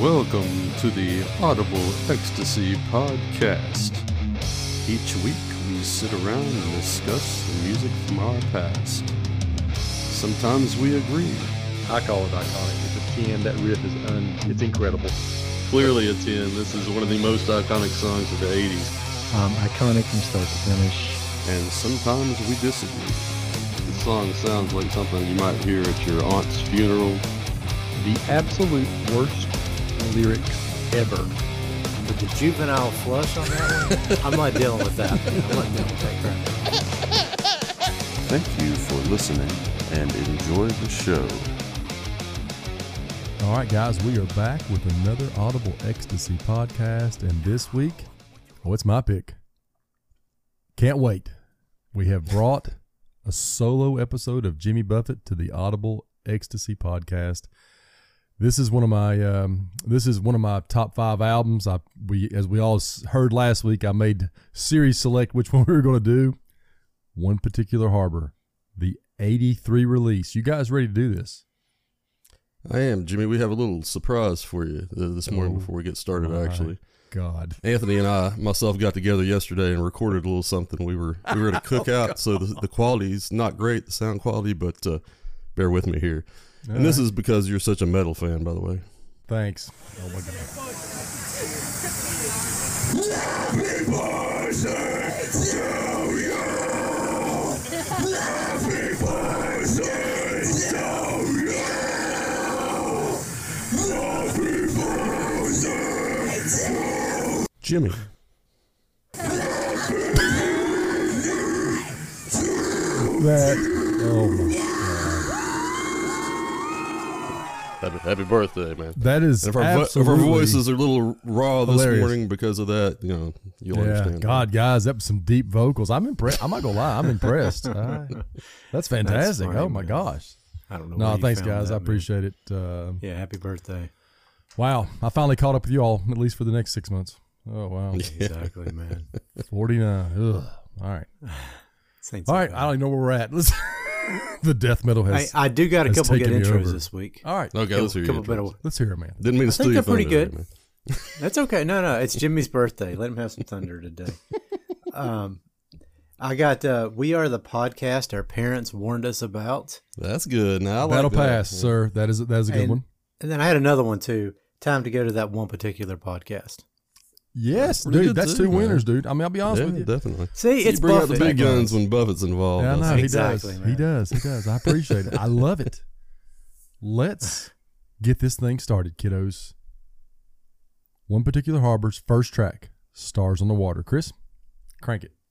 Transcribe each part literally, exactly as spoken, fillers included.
Welcome to the Audible Ecstasy Podcast. Each week we sit around and discuss the music from our past. Sometimes we agree. I call it iconic. It's a ten. That riff is un. It's incredible. Clearly a ten. This is one of the most iconic songs of the eighties. Um, iconic from start to finish. And sometimes we disagree. The song sounds like something you might hear at your aunt's funeral. The absolute worst lyrics ever. With the juvenile flush on that one, I'm not dealing with that. I'm not dealing with that crap. Thank you for listening and enjoy the show. All right, guys, we are back with another Audible Ecstasy podcast, and this week, oh, it's my pick. Can't wait. We have brought a solo episode of Jimmy Buffett to the Audible Ecstasy podcast. This is one of my um, this is one of my top five albums. I we as we all heard last week, I made series select which one we were going to do. One Particular Harbor, the eighty-three release. You guys ready to do this? I am, Jimmy. We have a little surprise for you this morning oh, before we get started, actually. God. Anthony and I, myself, got together yesterday and recorded a little something. We were we were at a cookout, oh, so the, the quality is not great, the sound quality, but uh, bear with me here. All and this right. is because you're such a metal fan, by the way. Thanks. Oh, my God. Jimmy. That, oh my God. Happy, happy birthday, man. That is and if our, absolutely if our voices are a little raw this hilarious. morning because of that, you know, you'll yeah, understand. God, that. guys, that was some deep vocals. I'm impressed. I'm not going to lie. I'm impressed. Uh, that's fantastic. That's funny, oh, my man. gosh. I don't know. No, thanks, guys. guys. That, I appreciate man. it. Uh, yeah, happy birthday. Wow. I finally caught up with you all, at least for the next six months. Oh, wow. Yeah. Exactly, man. forty-nine. Ugh. All right. Saints all right. I don't even know where we're at. Let's the death metal has. I, I do got a couple good intros over. this week. All right. Okay, let's hear it. Better... Let's hear it, man. Didn't mean to I steal think your they're pretty thunder, good. Man. That's okay. No, no, it's Jimmy's birthday. Let him have some thunder today. um, I got uh, We Are the Podcast our parents warned us about. That's good. Now I like That'll that. pass, yeah. sir. That is that is a good and, one. And then I had another one too. Time to go to that One Particular Podcast. Yes, that's dude. That's too, two man. winners, dude. I mean, I'll be honest yeah, with you. Definitely. See, it's you bring Buffett. out the big guns when Buffett's involved. Yeah, I know. He exactly, does. man. He does. He does. I appreciate it. I love it. Let's get this thing started, kiddos. One Particular Harbor's first track, Stars on the Water. Chris, crank it.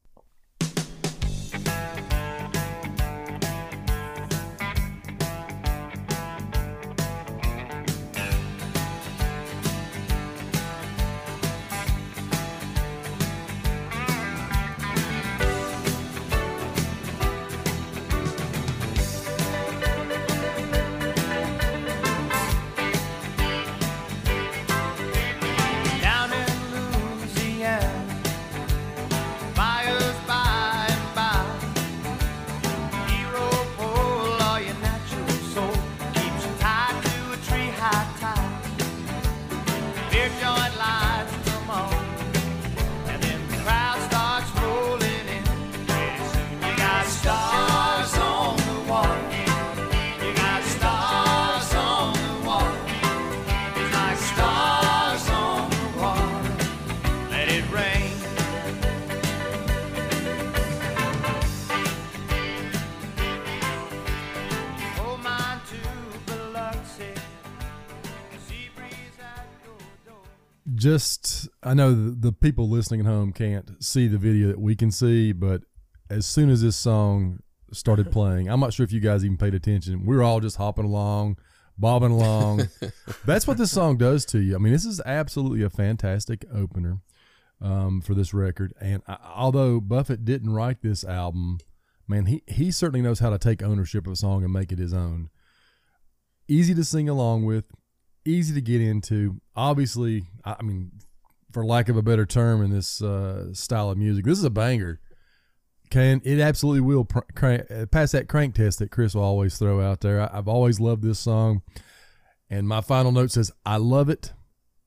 Just, I know the, the people listening at home can't see the video that we can see, but as soon as this song started playing, I'm not sure if you guys even paid attention. We were all just hopping along, bobbing along. That's what this song does to you. I mean, this is absolutely a fantastic opener um, for this record. And I, although Buffett didn't write this album, man, he, he certainly knows how to take ownership of a song and make it his own. Easy to sing along with, easy to get into. Obviously, I mean, for lack of a better term in this uh, style of music, this is a banger. Can it absolutely will pr- crank, pass that crank test that Chris will always throw out there. I, I've always loved this song, and my final note says, I love it,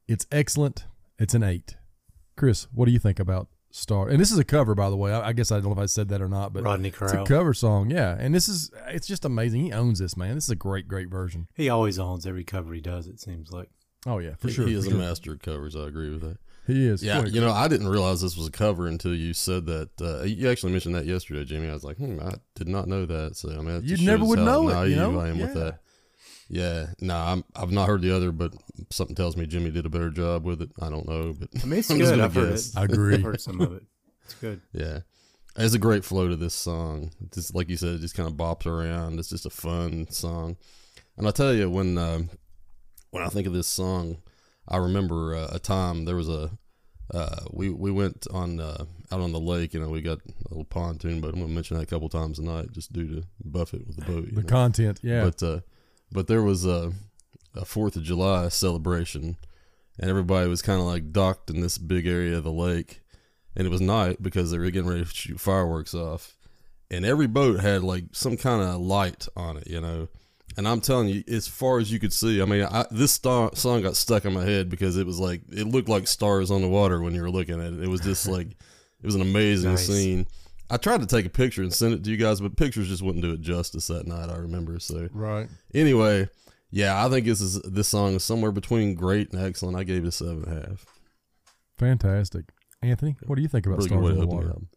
It's excellent. It's an eight. Chris, what do you think about Star? And this is a cover, by the way. I, I guess I don't know if I said that or not, but Rodney it's Crowell. a cover song. Yeah, and this is it's just amazing. He owns this, man. This is a great, great version. He always owns every cover he does, it seems like. Oh yeah, for he, sure. He is for a sure. master of covers. I agree with that. He is. Yeah, Go ahead, you know, I didn't realize this was a cover until you said that. Uh, you actually mentioned that yesterday, Jimmy. I was like, hmm, I did not know that. So I mean, that You just never shows would how know it, naive you know? I am with Yeah. that. Yeah, no, I'm, I've not heard the other, but something tells me Jimmy did a better job with it. I don't know, but I mean, it's I'm just good. gonna I've heard guess. it. I agree. I've heard some of it. It's good. Yeah, there's a great flow to this song. Just like you said, it just kind of bops around. It's just a fun song. And I'll tell you, when um, when I think of this song, I remember uh, a time there was a uh, we we went on uh, out on the lake. You know, we got a little pontoon boat. I'm gonna mention that a couple times tonight, just due to Buffett with the boat. You The know? content, yeah. But uh, but there was a a Fourth of July celebration, and everybody was kind of like docked in this big area of the lake, and it was night because they were getting ready to shoot fireworks off, and every boat had like some kind of light on it, you know. And I'm telling you, as far as you could see, I mean, I, this star, song got stuck in my head because it was like it looked like stars on the water when you were looking at it. It was just like it was an amazing Nice. scene. I tried to take a picture and send it to you guys, but pictures just wouldn't do it justice that night. I remember. So right. anyway, yeah, I think this is this song is somewhere between great and excellent. I gave it a seven and a half. Fantastic. Anthony, what do you think about Really good Stars way on to the open the Water? album.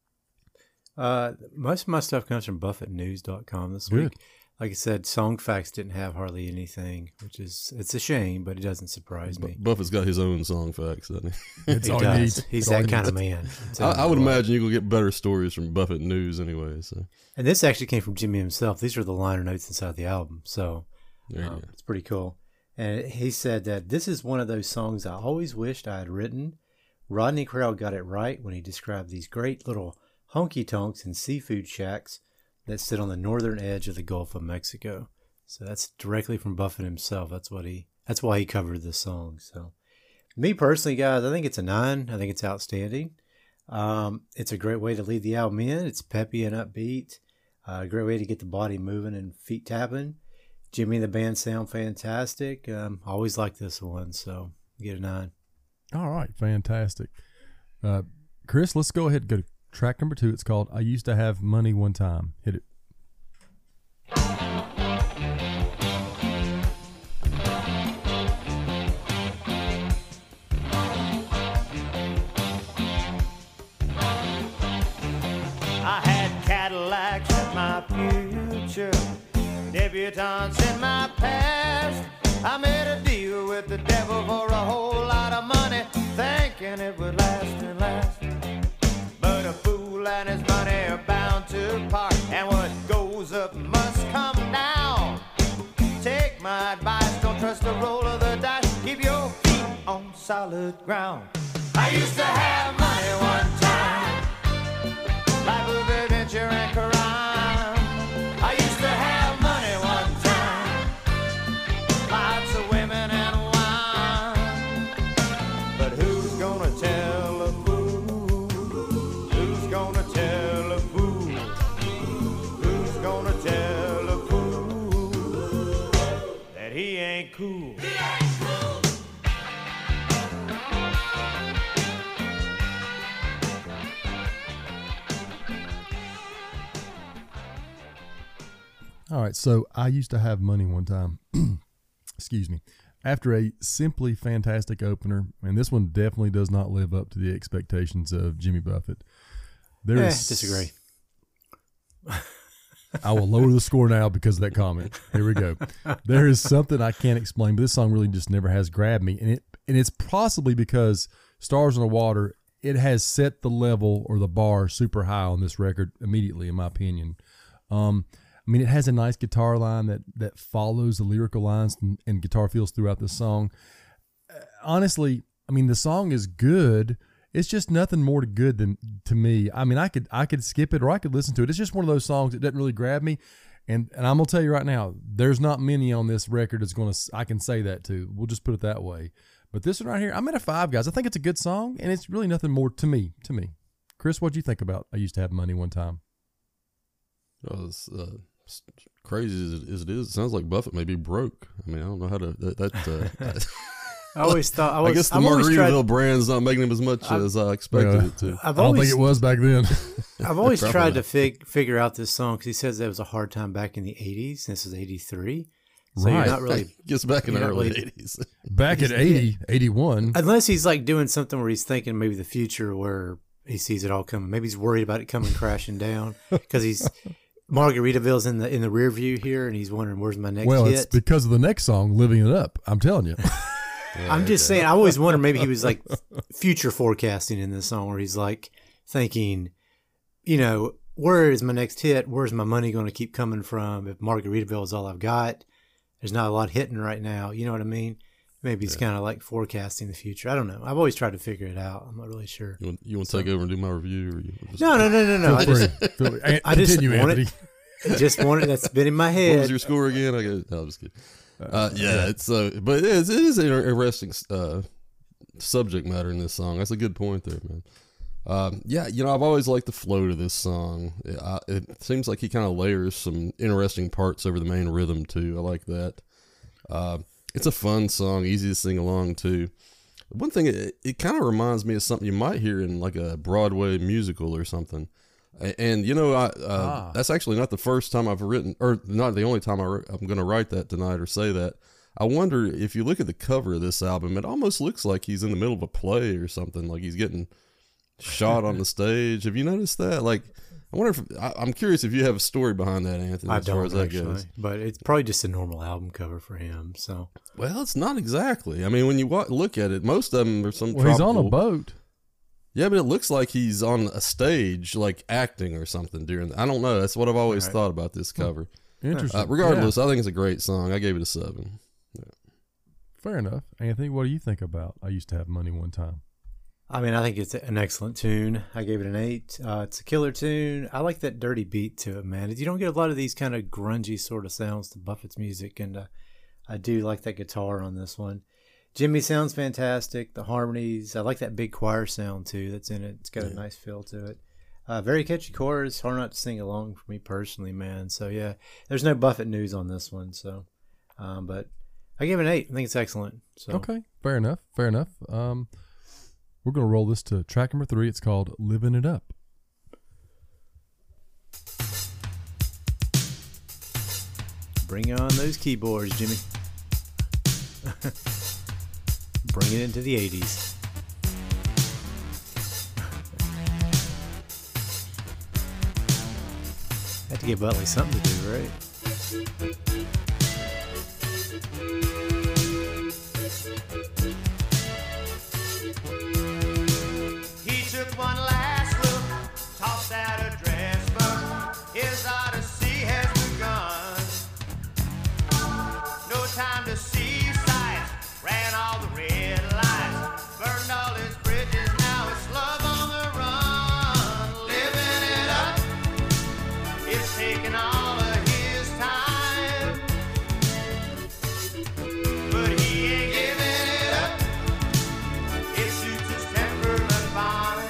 Uh, most of my stuff comes from buffett news dot com this Good. week. Like I said, Songfacts didn't have hardly anything, which is it's a shame, but it doesn't surprise me. Buffett's got his own song facts, doesn't he? It's He all he does. needs. He's It's all that he kind of needs. man. I'm I, telling I you would what. imagine you will get better stories from Buffett News anyway. So And this actually came from Jimmy himself. These are the liner notes inside the album, so there you um, go. it's pretty cool. And he said that this is one of those songs I always wished I had written. Rodney Crowell got it right when he described these great little honky tonks and seafood shacks that sit on the northern edge of the Gulf of Mexico. So that's directly from Buffett himself. That's what he. That's why he covered this song. So, me personally, guys, I think it's a nine. I think it's outstanding. Um, it's a great way to lead the album in. It's peppy and upbeat. Uh, a great way to get the body moving and feet tapping. Jimmy and the band sound fantastic. Um, I always like this one, so get a nine. All right, fantastic. Uh, Chris, let's go ahead and go to track number two. It's called I Used to Have Money One Time. Hit it. I had Cadillacs in my future, debutantes in my past. I made a deal with the devil for a whole lot of money, thinking it would last and last. But a fool and his money are bound to part, and what goes up must come down. Take my advice, don't trust the roll of the dice. Keep your feet on solid ground. I used to have money one time, life of adventure and crime. I used to have money one time, lots of women and wine. But who's gonna tell a fool? Who's gonna tell a fool? Who's gonna tell a fool that he ain't cool? All right, so I used to have money one time. Excuse me. After a simply fantastic opener, and this one definitely does not live up to the expectations of Jimmy Buffett. There Eh, is disagree. I will lower the score now because of that comment. Here we go. There is something I can't explain, but this song really just never has grabbed me, and it and it's possibly because Stars on the Water, it has set the level or the bar super high on this record immediately, in my opinion. Um, I mean, it has a nice guitar line that that follows the lyrical lines and, and guitar feels throughout the song. Uh, honestly, I mean, the song is good. It's just nothing more to good than to me. I mean, I could I could skip it or I could listen to it. It's just one of those songs that doesn't really grab me. And and I'm gonna tell you right now, there's not many on this record that's gonna I can say that to. We'll just put it that way. But this one right here, I'm at a five, guys. I think it's a good song, and it's really nothing more to me. To me, Chris, what'd you think about I Used to Have Money One Time? Well, it's, uh, s- crazy as it, as it is, it sounds like Buffett may be broke. I mean, I don't know how to that. that uh, I always thought. I, I always, guess the I've always Margaritaville tried, brand's not making him as much I've- as I expected Yeah. it to. I've I don't always, think it was back then. I've always Probably tried not. to fig, figure out this song because he says that was a hard time back in the eighties. This is eighty-three, so Right. you're not really Gets back in the you're not early really- eighties. Back at eighty, eighty-one. unless he's like doing something where he's thinking maybe the future where he sees it all coming. Maybe he's worried about it coming crashing down because he's Margaritaville's in the in the rear view here, and he's wondering where's my next Well, hit. it's because of the next song, Living It Up. I'm telling you. I'm just saying. I always wonder maybe he was like future forecasting in this song, where he's like thinking, you know, where is my next hit? Where's my money going to keep coming from? If Margaritaville is all I've got, there's not a lot hitting right now. You know what I mean? Maybe he's kind of like forecasting the future. I don't know. I've always tried to figure it out. I'm not really sure. You want, you want to take over and do my review? Or you just, No, no, no, no, no. I Feel just, free. Feel- An- I just Continue, want Anthony. it. just wanted that's been in my What head. was your score again? I go. No, I'm just kidding. Uh, yeah, it's uh, but it is, it is an interesting uh, subject matter in this song. That's a good point there, man. Um, yeah, you know, I've always liked the flow to this song. It, I, it seems like he kind of layers some interesting parts over the main rhythm too. I like that. Uh, it's a fun song, easy to sing along to. One thing, it, it kind of reminds me of something you might hear in like a Broadway musical or something. A- And, you know, I, uh, Ah. that's actually not the first time I've written, or not the only time I re- I'm going to write that tonight or say that. I wonder if you look at the cover of this album, it almost looks like he's in the middle of a play or something, like he's getting shot on the stage. Have you noticed that? Like, I wonder if, I, I'm curious if you have a story behind that, Anthony, I as far don't as that actually, goes. but it's probably just a normal album cover for him. So Well, it's not exactly. I mean, when you wa- look at it, most of them are some Well, he's on a tropical- boat. Yeah, but it looks like he's on a stage, like acting or something during. I don't know. That's what I've always Right. thought about this cover. Interesting. Uh, regardless, I think it's a great song. I gave it a seven. Yeah. Fair enough. Anthony, what do you think about I Used to Have Money One Time? I mean, I think it's an excellent tune. I gave it an eight. Uh, it's a killer tune. I like that dirty beat to it, man. You don't get a lot of these kind of grungy sort of sounds to Buffett's music, and uh, I do like that guitar on this one. Jimmy sounds fantastic. The harmonies, I like that big choir sound too that's in it. It's got a nice feel to it. Uh, very catchy chorus. Hard not to sing along for me personally, man. So yeah, there's no Buffett news on this one. So, um, but I give it an eight. I think it's excellent. So Okay, fair enough. Fair enough. Um, we're going to roll this to track number three. It's called Living It Up. bring on those keyboards, Jimmy. Bring it into the eighties. Had to give Butley something to do, right? He took one last look, tossed out a dress book. His odyssey has begun. No time to see sights, ran all the red lights, burned all his bridges. Now it's love on the run, living it up. It's taking all of his time, but he ain't giving it up. It suits his temperament fine.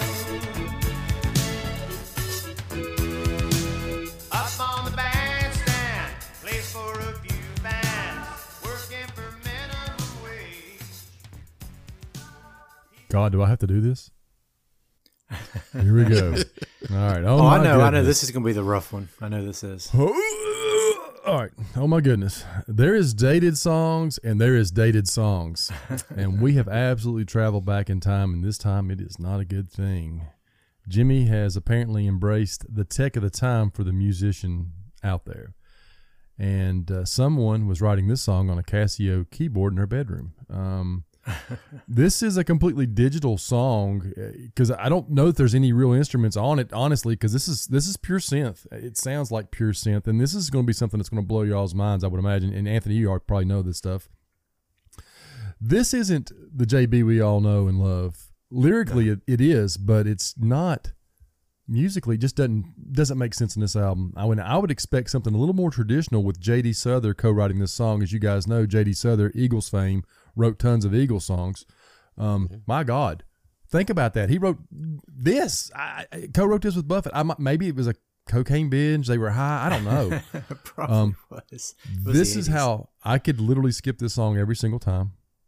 Up on the bandstand, plays for a few bands, working for minimum wage. God, do I have to do this? Here we go. All right. Oh, Oh, I my know. I know. goodness. This is going to be the rough one. I know this is. All right. Oh my goodness. There is dated songs and there is dated songs. And we have absolutely traveled back in time, and this time it is not a good thing. Jimmy has apparently embraced the tech of the time for the musician out there. And uh, someone was writing this song on a Casio keyboard in her bedroom. Um, this is a completely digital song because I don't know if there's any real instruments on it, honestly, because this is this is pure synth. It sounds like pure synth, and this is going to be something that's going to blow y'all's minds, I would imagine. And Anthony, you all probably know this stuff. This isn't the J B we all know and love. Lyrically, it, it is, but it's not. Musically, it just doesn't doesn't make sense in this album. I would I would expect something a little more traditional with J D Souther co-writing this song. As you guys know, J D Souther, Eagles fame, wrote tons of Eagles songs. Um, mm-hmm. My God, think about that. He wrote this. I, I co-wrote this with Buffett. I might, maybe it was a cocaine binge. They were high. I don't know. Probably Um, was. It was This the is eighties. how I could literally skip this song every single time.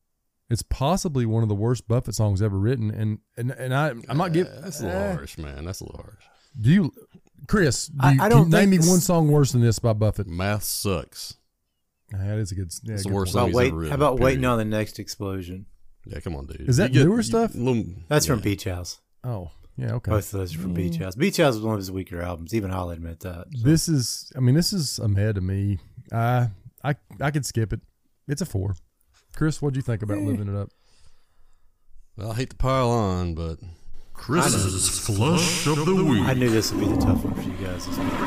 It's possibly one of the worst Buffett songs ever written, and and and I I'm not giving. That's a little eh. harsh, man. That's a little harsh. Do you, Chris? Do I- you, I can don't you name think me this- one song worse than this by Buffett. Math sucks. That is a good. Yeah, It's the good worst point. song About he's wait, ever written, how about waiting period. on the next explosion? Yeah, come on, dude. Is that You newer you- stuff? little- That's from yeah. Beach House. Oh, yeah, okay. Both of those are from Beach House. Beach House was one of his weaker albums. Even I'll admit that. This is. I mean, this is a meh to me. I I I could skip it. It's a four. Chris, what'd you think about living it up? Well, I hate to pile on, but Chris's flush of the week. I knew this would be the tough one for you guys this week.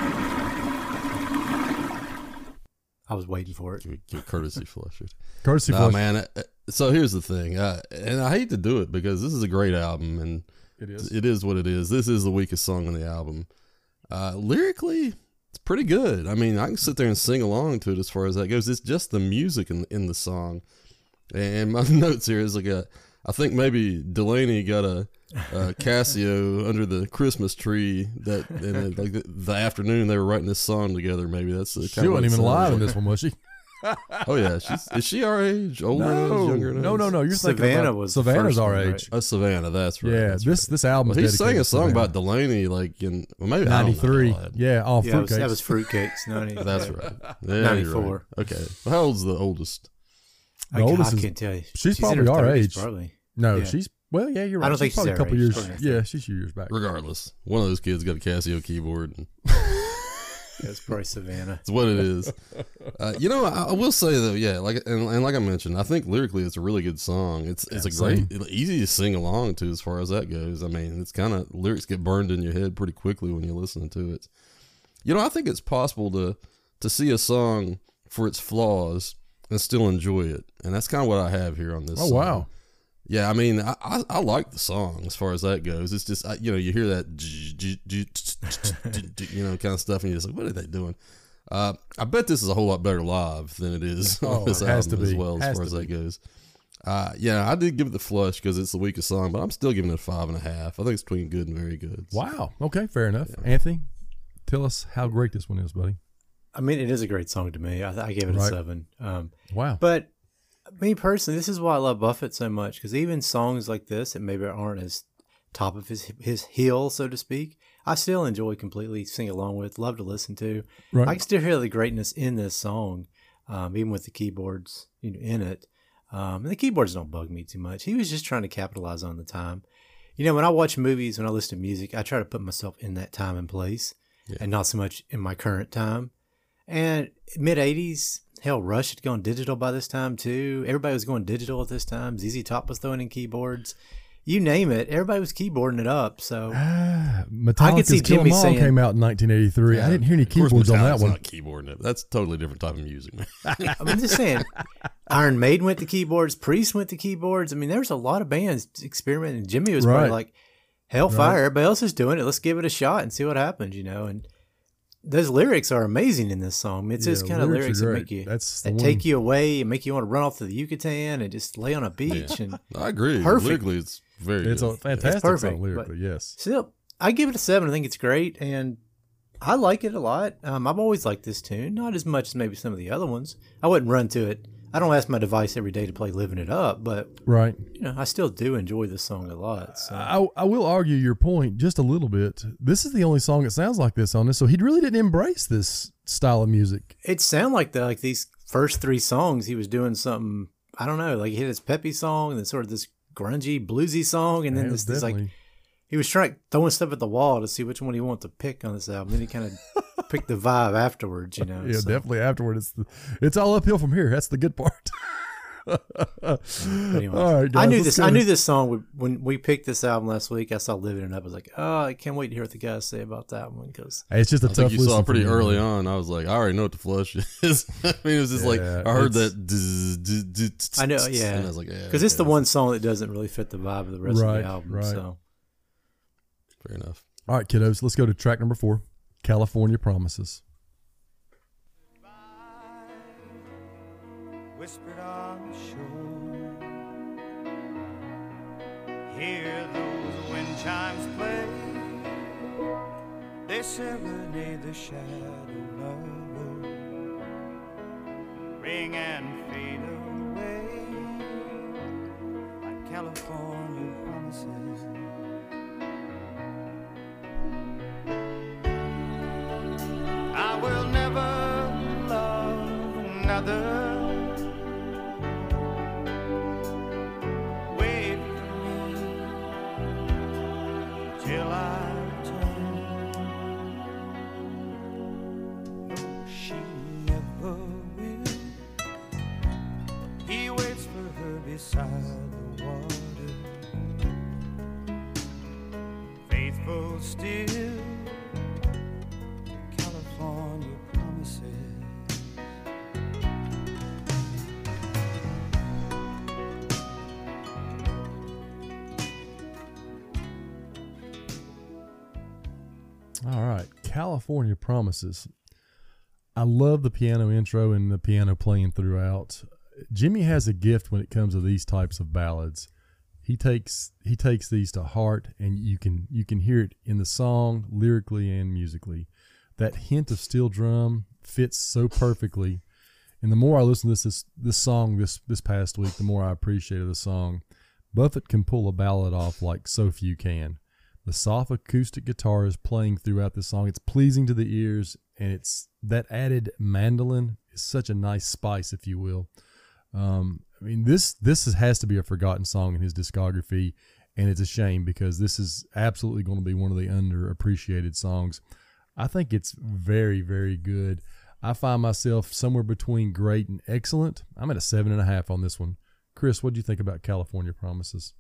I was waiting for it. give, give courtesy flush it. Courtesy Nah, flush. man. uh, So here's the thing, uh, and I hate to do it because this is a great album, and It is. it is what it is. This is the weakest song on the album. Uh, lyrically, it's pretty good. I mean, I can sit there and sing along to it as far as that goes. It's just the music in in the song. And my notes here is like a, I think maybe Delaney got a, a Casio under the Christmas tree that, and like the, the afternoon they were writing this song together. Maybe that's the She wasn't even alive in this one, was she? Oh yeah, she's is she our age? Older than us, No, younger than no, us? no, no. You're thinking Savannah about was the Savannah's first our one, right? age. Oh, Savannah, that's right. Yeah, that's this right. this album. Well, he sang a song about Delaney, like in well, maybe I don't know. ninety-three. lad. Yeah, all Yeah, it was, fruitcakes. that was Fruitcakes. ninety That's right. Yeah, you're ninety-four. right. Okay, well, how old's the oldest? The I, oldest I is- can't tell you. she's in probably her our thirties, age. Probably. No, Yeah. she's well, yeah, you're right. I don't She's think she's probably a our couple age. years. Probably our Yeah, thirties. she's a few years back. Regardless, one of those kids got a Casio keyboard. And That's probably Savannah. it's what it is. Uh, you know, I, I will say though, yeah, like and, and like I mentioned, I think lyrically it's a really good song. It's it's Yeah, a great, easy to sing along to as far as that goes. I mean, it's kind of lyrics get burned in your head pretty quickly when you're listening to it. You know, I think it's possible to to see a song for its flaws and still enjoy it, and that's kind of what I have here on this. Oh song. wow. Yeah, I mean, I, I, I like the song as far as that goes. It's just, I, you know, you hear that, you know, kind of stuff, and you're just like, what are they doing? Uh, I bet this is a whole lot better live than it is Oh, on this it has album to as be. well, as Has far to as that be. goes. Uh, yeah, I did give it the flush because it's the weakest song, but I'm still giving it a five and a half. I think it's between good and very good. Wow. Okay, fair enough. Anthony, tell us how great this one is, buddy. I mean, it is a great song to me. I, I gave it a Right. seven. Um, Wow. but me personally, this is why I love Buffett so much, because even songs like this that maybe aren't as top of his his heel, so to speak, I still enjoy completely, sing along with, love to listen to. Right. I can still hear the greatness in this song, um, even with the keyboards, you know, in it. Um, and the keyboards don't bug me too much. He was just trying to capitalize on the time. You know, when I watch movies, when I listen to music, I try to put myself in that time and place, Yeah. and not so much in my current time. And mid eighties, hell, Rush had gone digital by this time too. Everybody was going digital at this time. Z Z Top was throwing in keyboards. You name it, everybody was keyboarding it up. So Ah, I could Metallica's see Kill 'Em Jimmy All saying- came out in nineteen eighty-three. I didn't hear any Of course, keyboards on that Metallica's one. not keyboarding it. That's a totally different type of music, man. I'm just saying, Iron Maiden went to keyboards, Priest went to keyboards. I mean, there's a lot of bands experimenting. Jimmy was probably Right. like, Hellfire, Right. everybody else is doing it. Let's give it a shot and see what happens, you know. And those lyrics are amazing in this song. It's Yeah, just kind of lyrics are lyrics that great. make you That's the that one. take you away and make you want to run off to the Yucatan and just lay on a beach. And I agree. Perfect. Lyrically, it's very It's good. a fantastic perfect, song lyrically, yes. still, I give it a seven. I think it's great, and I like it a lot. Um, I've always liked this tune, not as much as maybe some of the other ones. I wouldn't run to it. I don't ask my device every day to play "Living It Up," but Right. you know, I still do enjoy this song a lot. So. I, I will argue your point just a little bit. This is the only song that sounds like this on this, so he really didn't embrace this style of music. It sounded like the like these first three songs he was doing something, I don't know, like he had his peppy song and then sort of this grungy bluesy song, and then Yeah, this, this like definitely. he was trying throwing stuff at the wall to see which one he wanted to pick on this album. Then he kind of picked the vibe afterwards, you know. Yeah, so. definitely afterward. It's the, it's all uphill from here. That's the good part. Anyway, All right, guys, I knew let's this. go I to- knew this song would, when we picked this album last week. I saw "Living It Up." I was like, "Oh, I can't wait to hear what the guys say about that one." Because Hey, it's just a I tough think you saw listen pretty for me, early man. on. I was like, I already know what the flush is. I mean, it was just like Yeah, I heard it's- that. dzz, dzz, dzz, I know, dzz, yeah, And I was like, yeah, because it's the okay, one song that doesn't really fit the vibe of the rest of Right, the album. right. So fair enough. All right, kiddos, let's go to track number four, California Promises. Whispered on the shore. Hear those wind chimes play. They serenade the shadow lover. Ring and fade away. California promises. I will never love another. Wait for me till I return. No, she never will. He waits for her beside the water, faithful still. California promises. All right, California Promises. I love the piano intro and the piano playing throughout. Jimmy has a gift when it comes to these types of ballads. He takes he takes these to heart, and you can you can hear it in the song, lyrically and musically. That hint of steel drum fits so perfectly. And the more I listen to this this, this song this this past week, the more I appreciated the song. Buffett can pull a ballad off like so few can. The soft acoustic guitar is playing throughout the song. It's pleasing to the ears, and it's that added mandolin is such a nice spice, if you will. Um, I mean, this this is, has to be a forgotten song in his discography, and it's a shame because this is absolutely going to be one of the underappreciated songs. I think it's very, very good. I find myself somewhere between great and excellent. I'm at a seven and a half on this one. Chris, what do you think about California Promises?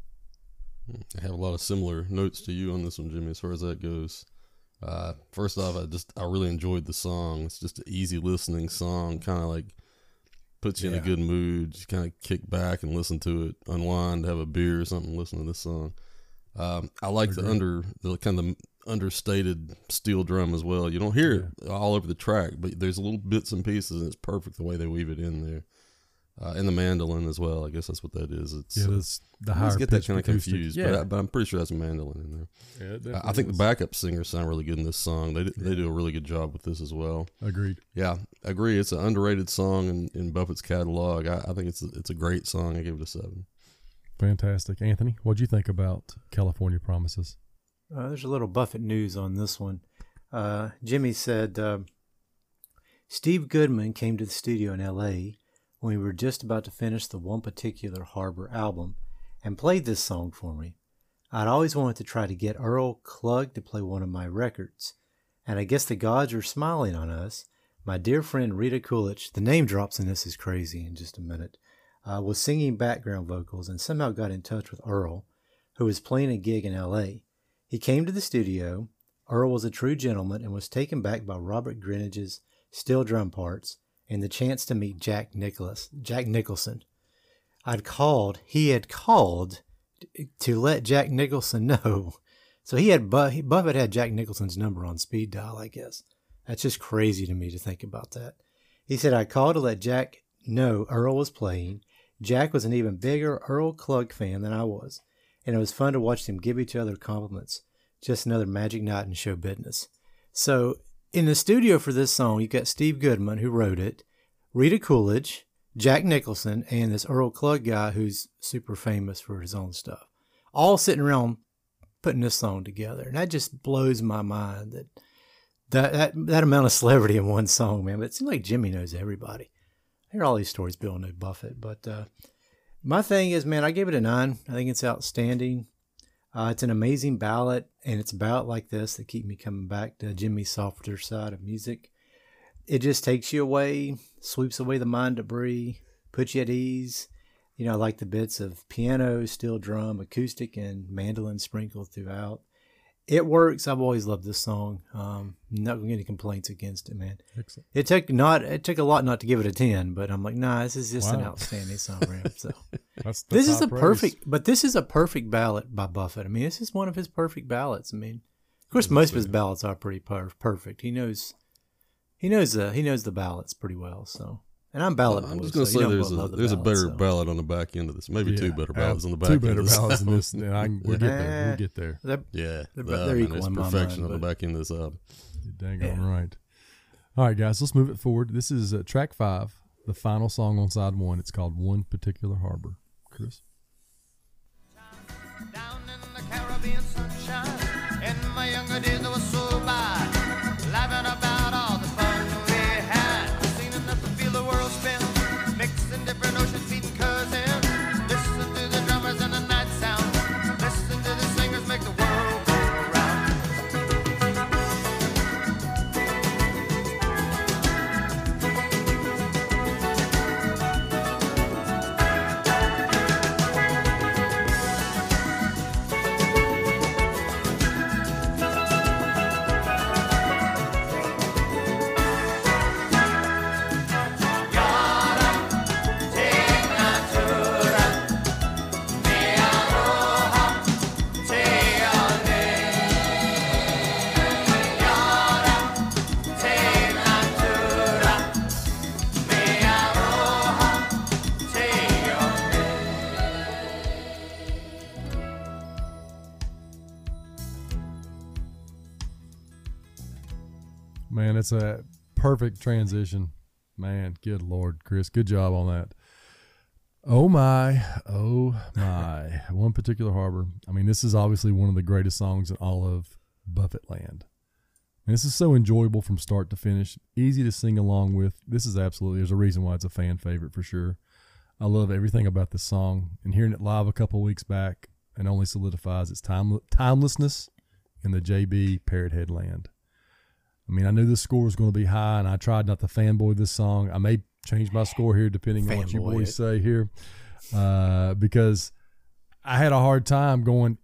I have a lot of similar notes to you on this one, Jimmy, as far as that goes. Uh, first off, I just I really enjoyed the song. It's just an easy listening song, kind of like puts you in Yeah. a good mood. You kind of kick back and listen to it, unwind, have a beer or something, listen to this song. Um, I like the Agreed. under the kind of understated steel drum as well. You don't hear it all over the track, but there's little bits and pieces, and it's perfect the way they weave it in there. Uh, and the mandolin as well. I guess that's what that is. It's Yeah, that's the I higher always get that pitched kind of acoustic. confused, Yeah, but, I, but I'm pretty sure that's a mandolin in there. yeah, it I- definitely I think the is. backup singers sound really good in this song. They they do a really good job with this as well. Agreed. Yeah, I agree. It's an underrated song in, in Buffett's catalog. I, I think it's a, it's a great song. I give it a seven. Fantastic. Anthony, what do you think about California Promises? Uh, there's a little Buffett news on this one. Uh, Jimmy said, uh, Steve Goodman came to the studio in L A when we were just about to finish the One Particular Harbor album and played this song for me. I'd always wanted to try to get Earl Klugh to play one of my records, and I guess the gods were smiling on us. My dear friend Rita Coolidge, the name drops in this is crazy in just a minute, uh, was singing background vocals and somehow got in touch with Earl, who was playing a gig in L A. He came to the studio. Earl was a true gentleman and was taken back by Robert Greenidge's steel drum parts and the chance to meet Jack Nicholas, Jack Nicholson. I'd called, he had called to let Jack Nicholson know. So he had, Buffett had Jack Nicholson's number on speed dial, I guess. That's just crazy to me to think about that. He said, I called to let Jack know Earl was playing. Jack was an even bigger Earl Klugh fan than I was, and it was fun to watch them give each other compliments. Just another magic night in show business. So in the studio for this song, you got Steve Goodman, who wrote it, Rita Coolidge, Jack Nicholson, and this Earl Klugh guy who's super famous for his own stuff, all sitting around putting this song together. And that just blows my mind that that that, that amount of celebrity in one song, man. But it seems like Jimmy knows everybody. I hear all these stories, Bill knew Buffett. But uh, my thing is, man, I gave it a nine. I think it's outstanding. Uh, it's an amazing ballad, and it's about like this that keep me coming back to Jimmy's softer side of music. It just takes you away, sweeps away the mind debris, puts you at ease. You know, I like the bits of piano, steel drum, acoustic, and mandolin sprinkled throughout. It works. I've always loved this song. Um, not going to get any complaints against it, man. Excellent. It took not. It took a lot not to give it a ten, but I'm like, nah, this is just an Wow. outstanding song for him. So That's the this is high a praise. perfect, but this is a perfect ballad by Buffett. I mean, this is one of his perfect ballads. I mean, of course, most of his ballads are pretty per- perfect. He knows, he knows the he knows the ballads pretty well. So, and I'm ballad. I'm boy, just going to so say you know there's I a love the there's a ballads, better so. ballad on the back end of this. Maybe two Yeah, better ballads ab- on the back Two end. better of this ballads than album. this. And I, we'll get there. We'll get there. They're- Yeah, They're- uh, they're man, equal it's in my perfection mind, on the but- back end of this album. You're dang Yeah. on right. All right, guys, let's move it forward. This is uh, track five, the final song on side one. It's called One Particular Harbor. Chris? Man, it's a perfect transition. Man, good Lord, Chris. Good job on that. Oh, my. Oh, my. One Particular Harbor. I mean, this is obviously one of the greatest songs in all of Buffett land. And this is so enjoyable from start to finish. Easy to sing along with. This is absolutely, there's a reason why it's a fan favorite for sure. I love everything about this song. And hearing it live a couple of weeks back, it only solidifies its time, timelessness in the J B Parrot Head land. I mean, I knew the score was going to be high, and I tried not to fanboy this song. I may change my score here depending on what you boys it. say here, uh, because I had a hard time going.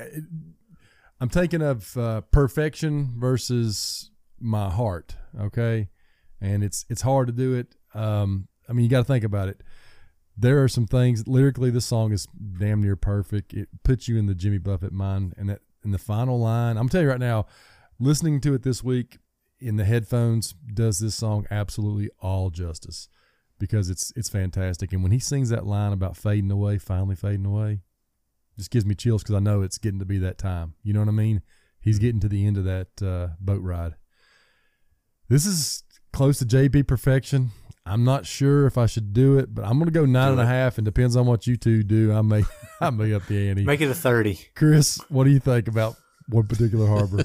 I'm thinking of uh, perfection versus my heart, okay? And it's it's hard to do it. Um, I mean, you got to think about it. There are some things, lyrically, this song is damn near perfect. It puts you in the Jimmy Buffett mind. And that in the final line, I'm telling you right now, listening to it this week in the headphones does this song absolutely all justice, because it's it's fantastic. And when he sings that line about fading away, finally fading away, just gives me chills, because I know it's getting to be that time. You know what I mean? He's getting to the end of that uh, boat ride. This is close to J B perfection. I'm not sure if I should do it, but I'm going to go nine and a half, and depends on what you two do. I may I may up the ante. Make it a thirty. Chris, what do you think about One Particular Harbor?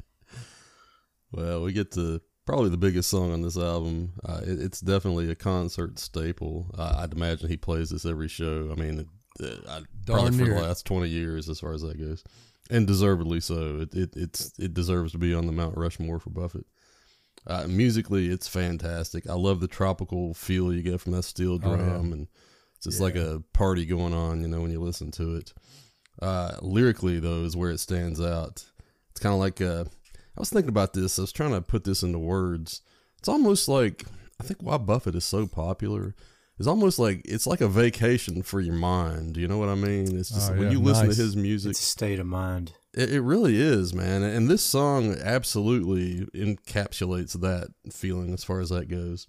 Well, we get to probably the biggest song on this album. Uh, it, it's definitely a concert staple. Uh, I'd imagine he plays this every show. I mean, uh, I, probably for the last twenty years, as far as that goes, and deservedly so. It it it's it deserves to be on the Mount Rushmore for Buffett. Uh, musically, it's fantastic. I love the tropical feel you get from that steel drum, oh, yeah. and it's just yeah. like a party going on, you know, when you listen to it. Uh, lyrically, though, is where it stands out. It's kind of like uh, I was thinking about this. I was trying to put this into words. It's almost like, I think why Buffett is so popular is almost like it's like a vacation for your mind. You know what I mean? It's just oh, when yeah. you listen nice. to his music, it's a state of mind. It, it really is, man. And this song absolutely encapsulates that feeling as far as that goes.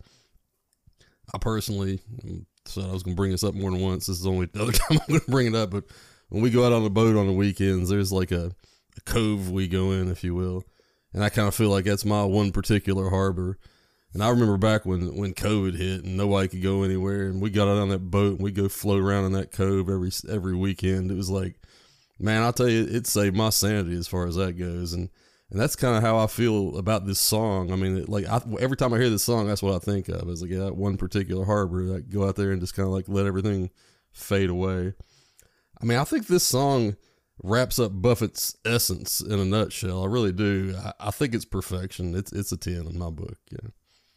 I personally said I was going to bring this up more than once. This is the only other time I'm going to bring it up. But when we go out on the boat on the weekends, there's like a, a cove we go in, if you will. And I kind of feel like that's my one particular harbor. And I remember back when, when COVID hit and nobody could go anywhere, and we got out on that boat and we go float around in that cove every every weekend. It was like, man, I'll tell you, it saved my sanity as far as that goes. And, and that's kind of how I feel about this song. I mean, it, like I, every time I hear this song, that's what I think of. It's like, yeah, that one particular harbor, that go out there and just kind of like let everything fade away. I mean, I think this song wraps up Buffett's essence in a nutshell. I really do. I, I think it's perfection. It's it's a ten in my book. Yeah.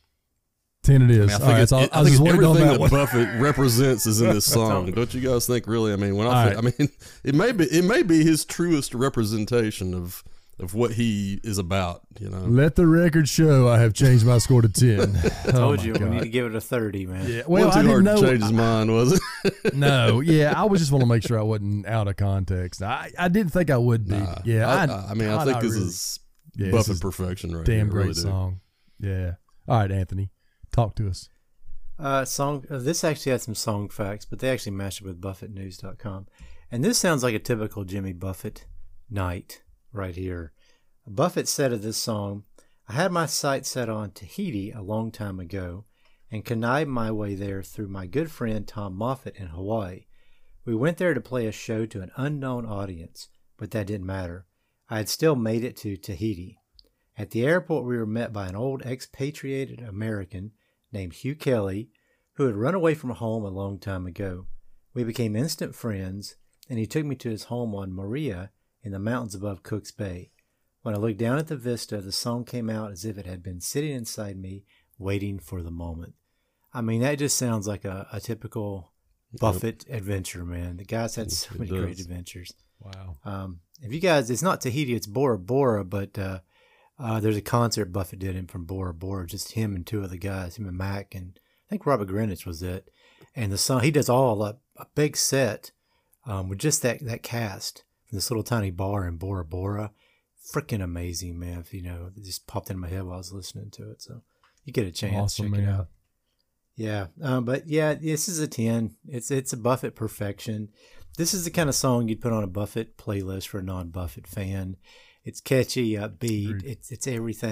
ten it is. I, mean, I think, right, it's, so it, I think everything that, that that Buffett represents is in this song. Don't you guys think? Really? I mean, when I, right. I mean, it may be it may be his truest representation of of what he is about. You know. Let the record show I have changed my score to ten. I told oh you God. we need to give it a thirty, man. Yeah, well, wasn't too I hard didn't to know. change his mind, was it? No, yeah, I was just want to make sure I wasn't out of context. I, I didn't think I would be. Nah, yeah, I, I, I mean, I think this really. is yeah, Buffett this is perfection, right? Damn here. great Really song. Yeah. All right, Anthony, talk to us. Uh, song. Uh, this actually has some song facts, but they actually matched it with Buffett News dot com. And this sounds like a typical Jimmy Buffett night right here. Buffett said of this song, "I had my sights set on Tahiti a long time ago and connived my way there through my good friend Tom Moffat in Hawaii. We went there to play a show to an unknown audience, but that didn't matter. I had still made it to Tahiti. At the airport, we were met by an old expatriated American named Hugh Kelly, who had run away from home a long time ago. We became instant friends, and he took me to his home on Maria in the mountains above Cook's Bay. When I looked down at the vista, the song came out as if it had been sitting inside me, waiting for the moment." I mean, that just sounds like a, a typical Buffett yep. adventure, man. The guy's had so it many does. great adventures. Wow. Um, if you guys, it's not Tahiti, it's Bora Bora, but uh, uh, there's a concert Buffett did in from Bora Bora, just him and two other guys, him and Mac, and I think Robert Greenwich was it. And the song, he does all a, a big set um, with just that, that cast from this little tiny bar in Bora Bora. Freaking amazing, man. If you know, it just popped in my head while I was listening to it. So you get a chance, awesome, check man. it out. Yeah, um, but yeah, this is a ten. It's it's a Buffett perfection. This is the kind of song you'd put on a Buffett playlist for a non-Buffett fan. It's catchy, upbeat. It's it's everything.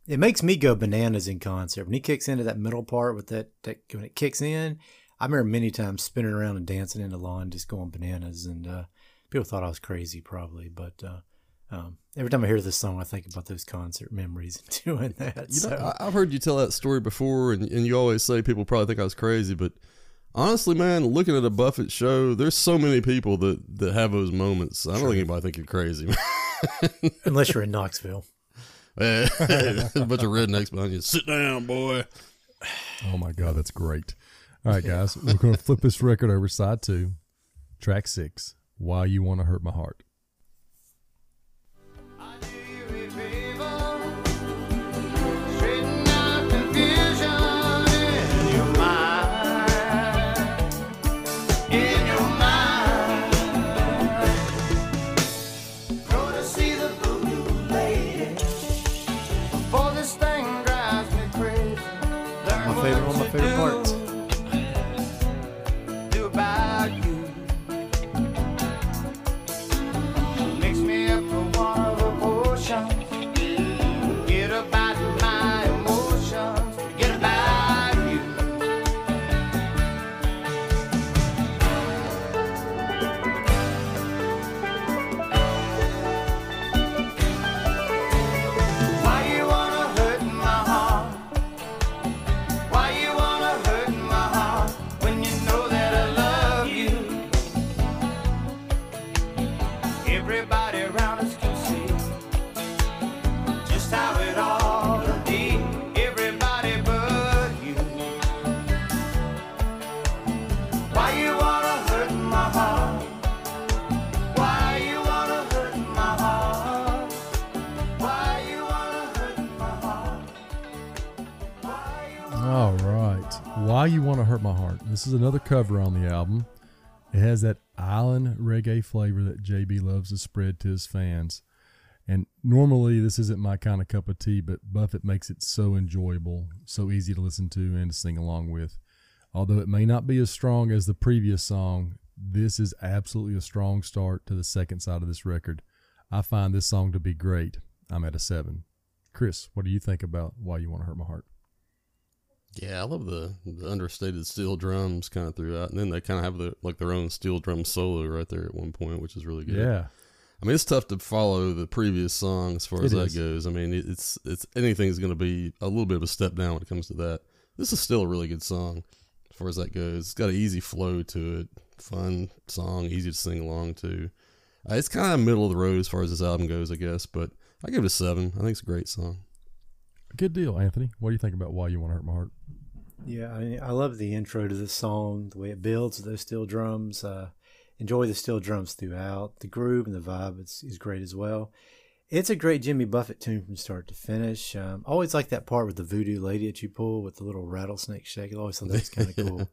it makes me go bananas in concert. When he kicks into that middle part with that, that when it kicks in, I remember many times spinning around and dancing in the lawn, just going bananas. And uh, people thought I was crazy, probably. But uh, um, every time I hear this song, I think about those concert memories and doing that. You so. know, I, I've heard you tell that story before, and, and you always say people probably think I was crazy, but honestly, man, looking at a Buffett show, there's so many people that, that have those moments. I don't True. think anybody think you're crazy. Unless you're in Knoxville. a bunch of rednecks behind you. Sit down, boy. Oh my God, that's great. All right, guys, we're going to flip this record over side two, track six, Why You Want to Hurt My Heart. Favorite, one of my favorite parts. Do about you. Mix me up for one of the potions. Forget about my emotions. Forget about you. Why you wanna hurt my heart? Why you wanna hurt my heart when you know that I love you? Everybody around us can see just how it ought to be. Everybody but you. Why you wanna hurt my heart? Why you wanna hurt my heart? Why you wanna hurt my heart? Why you All right. Why You Want to Hurt My Heart. This is another cover on the album. It has that island reggae flavor that J B loves to spread to his fans. And normally this isn't my kind of cup of tea, but Buffett makes it so enjoyable, so easy to listen to and to sing along with. Although it may not be as strong as the previous song, this is absolutely a strong start to the second side of this record. I find this song to be great. I'm at a seven. Chris, what do you think about Why You Want to Hurt My Heart? Yeah, I love the, the understated steel drums kind of throughout, and then they kind of have the, like their own steel drum solo right there at one point, which is really good. Yeah. I mean, it's tough to follow the previous song as far as It that is. goes. I mean, it, it's it's anything's going to be a little bit of a step down when it comes to that. This is still a really good song as far as that goes. It's got an easy flow to it, fun song, easy to sing along to. Uh, it's kind of middle of the road as far as this album goes, I guess, but I give it a seven. I think it's a great song. Good deal, Anthony. What do you think about Why You Want to Hurt My Heart? Yeah, I, I love the intro to the song, the way it builds those steel drums. Uh, enjoy the steel drums throughout. The groove and the vibe is, is great as well. It's a great Jimmy Buffett tune from start to finish. Um, always like that part with the voodoo lady that you pull with the little rattlesnake shake. I always thought that was kind of cool.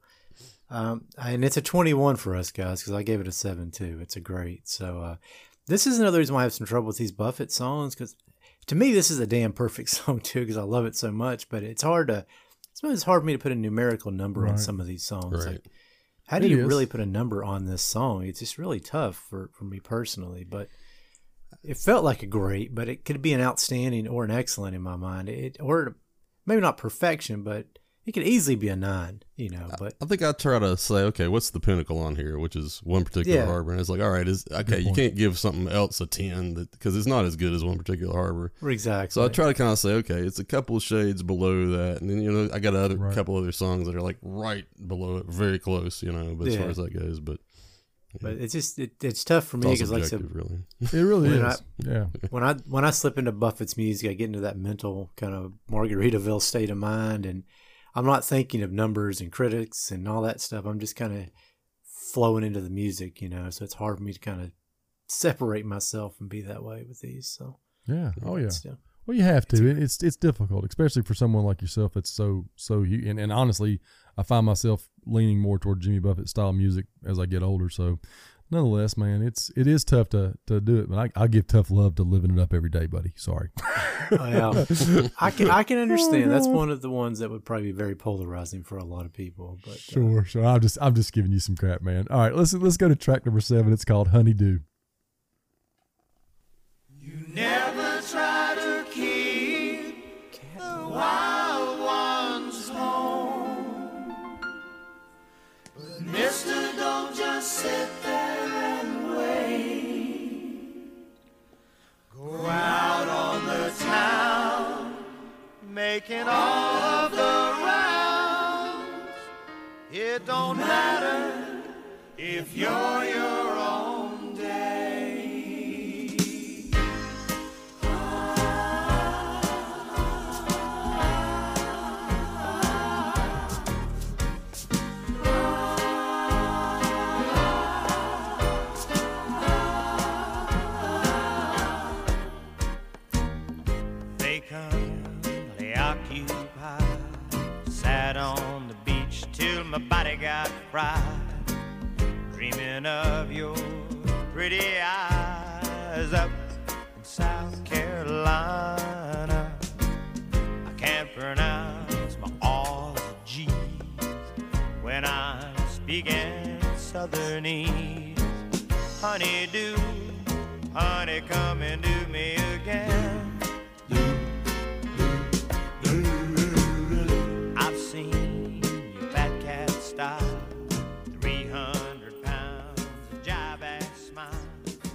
Um, and it's a twenty-one for us guys because I gave it a seven too. It's a great. So uh, this is another reason why I have some trouble with these Buffett songs because to me this is a damn perfect song too because I love it so much. But it's hard to. Sometimes it's hard for me to put a numerical number Right. on some of these songs. Right. Like, how do It you is. really put a number on this song? It's just really tough for, for me personally. But it felt like a great, but it could be an outstanding or an excellent in my mind. It or maybe not perfection, but it could easily be a nine. You know, but I think I try to say, okay, what's the pinnacle on here, which is one particular Yeah. harbor, and it's like, all right, is okay, you point. can't give something else a ten because it's not as good as one particular harbor. exactly. So I try to kind of say, okay, it's a couple of shades below that, and then you know I got a Right. couple other songs that are like right below it, very close, you know. But as Yeah. far as that goes, but But it's just it, it's tough for it's me all because, like I said, subjective, really. It really When is. yeah. when I when I slip into Buffett's music, I get into that mental kind of Margaritaville state of mind, and I'm not thinking of numbers and critics and all that stuff. I'm just kind of flowing into the music, you know. So it's hard for me to kind of separate myself and be that way with these. So Yeah. Oh, yeah. still, Well, you have to. It- It's it's difficult, especially for someone like yourself that's so so. hu- And, and honestly, I find myself leaning more toward Jimmy Buffett style music as I get older. So, nonetheless, man, it's it is tough to to do it. But I, I give tough love to living it up every day, buddy. Sorry. well, I can I can understand. That's one of the ones that would probably be very polarizing for a lot of people. But uh, Sure, sure. I'm just I'm just giving you some crap, man. All right, let's let's go to track number seven. It's called Honeydew. You never try to keep sit there and wait. Go out on the town, making all of the rounds. It don't matter if you're your own day. Vacantly occupied, sat on the beach till my body got fried, dreaming of your pretty eyes up in South Carolina. I can't pronounce my all the G's when I'm speaking Southernese. Honey do, honey come and do me again. I've seen your fat cat style, three hundred pounds of jive ass smile.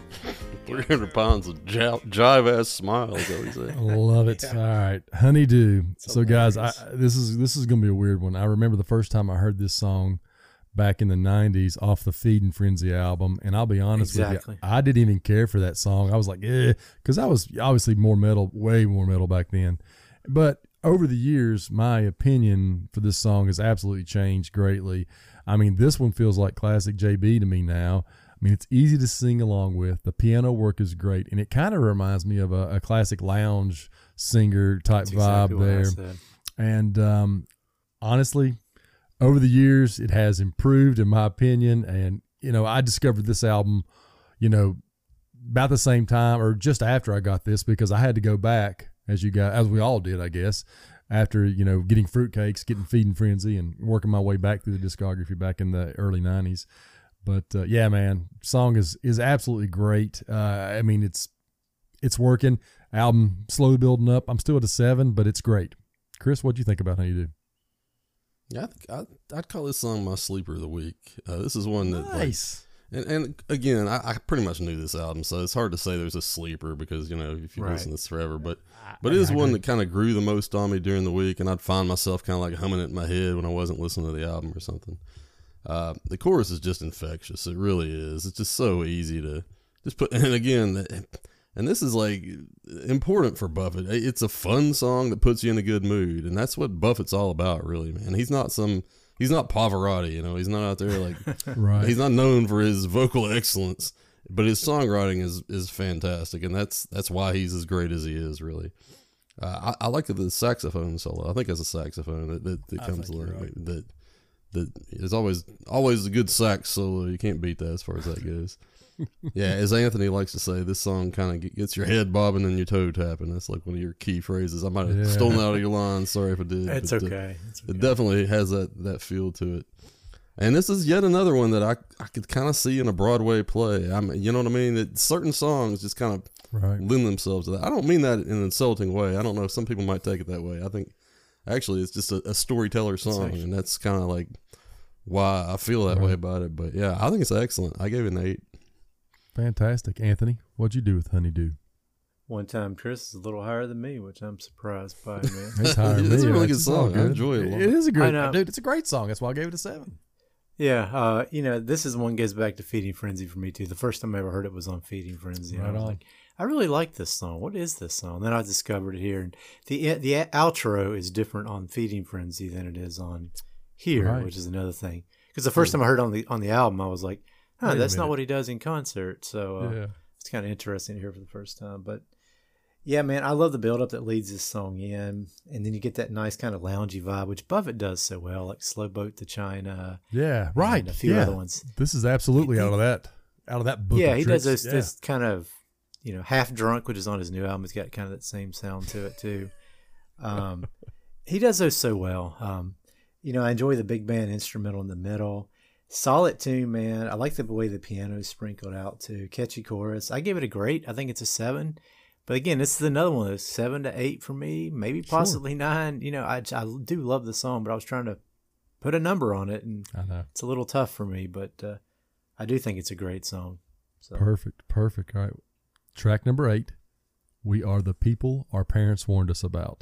three hundred pounds of jive, jive ass smile, is that what he said? I love it. All right, Honeydew. So, guys, I, this is this is gonna be a weird one. I remember the first time I heard this song back in the nineties off the Feeding Frenzy album, and I'll be honest Exactly. with you, I didn't even care for that song. I was like, eh, because I was obviously more metal, way more metal back then. But over the years, my opinion for this song has absolutely changed greatly. I mean, this one feels like classic J B to me now. I mean, it's easy to sing along with. The piano work is great, and it kind of reminds me of a, a classic lounge singer type That's vibe exactly what I there. said. And um, honestly, over the years, it has improved, in my opinion. And, you know, I discovered this album, you know, about the same time or just after I got this, because I had to go back, as you guys, as we all did, I guess, after, you know, getting Fruitcakes, getting Feeding Frenzy, and working my way back through the discography back in the early nineties. But uh, yeah, man, song is is absolutely great. Uh, I mean, it's it's working. Album slowly building up. I'm still at a seven, but it's great. Chris, what do you think about How You Do? Yeah, I think I'd, I'd call this song my sleeper of the week. Uh, this is one that, like, Nice. and, and again, I, I pretty much knew this album, so it's hard to say there's a sleeper because, you know, if you Right. listen to this forever. But but it is one that kind of grew the most on me during the week, and I'd find myself kind of like humming it in my head when I wasn't listening to the album or something. Uh, the chorus is just infectious. It really is. It's just so easy to just put. And again, and this is like important for Buffett. It's a fun song that puts you in a good mood, and that's what Buffett's all about, really, man. He's not some. He's not Pavarotti, you know. He's not out there like. Right. He's not known for his vocal excellence, but his songwriting is is fantastic, and that's that's why he's as great as he is, really. Uh, I, I like the saxophone solo. I think it's a saxophone that that, that comes along. Right. That that is always always a good sax solo. You can't beat that as far as that goes. Yeah, as Anthony likes to say, this song kind of gets your head bobbing and your toe tapping. That's like one of your key phrases. I might have Yeah. stolen out of your line. Sorry if I did. It's but, uh, okay. It's okay. It definitely has that, that feel to it. And this is yet another one that I I could kind of see in a Broadway play. I mean, you know what I mean? That certain songs just kind of Right. lend themselves to that. I don't mean that in an insulting way. I don't know if some people might take it that way. I think actually it's just a, a storyteller song, actually- and that's kind of like why I feel that Right. way about it. But yeah, I think it's excellent. I gave it an eight. Fantastic. Anthony, what'd you do with Honeydew? One time, Chris is a little higher than me, which I'm surprised by, man. It's higher than It's a me. really That's good all song. I enjoy it a lot. It is a I great, know. dude. It's a great song. That's why I gave it a seven. Yeah, uh, you know, this is one goes back to Feeding Frenzy for me too. The first time I ever heard it was on Feeding Frenzy. And Right I was on. like, I really like this song. What is this song? Then I discovered it here, and the the outro is different on Feeding Frenzy than it is on here, Right. which is another thing. Because the first time I heard it on the on the album, I was like, huh, Wait a that's not minute. what he does in concert. So uh, Yeah. it's kind of interesting to hear for the first time. But yeah, man, I love the build up that leads this song in, and then you get that nice kind of loungy vibe, which Buffett does so well, like Slow Boat to China. Yeah. Right. And a few yeah. other ones. This is absolutely out of that, out of that book. Yeah, of he tricks. does those Yeah. this kind of, you know, Half Drunk, which is on his new album. It's got kind of that same sound to it too. Um, he does those so well. Um, you know, I enjoy the big band instrumental in the middle. Solid tune, man. I like the way the piano's sprinkled out too. Catchy chorus. I give it a great. I think it's a seven. But again, this is another one of those seven to eight for me, maybe possibly nine. You know, I, I do love the song, but I was trying to put a number on it, and I know. it's a little tough for me. But uh, I do think it's a great song. So. Perfect, perfect. All right. Track number eight, We Are the People Our Parents Warned Us About.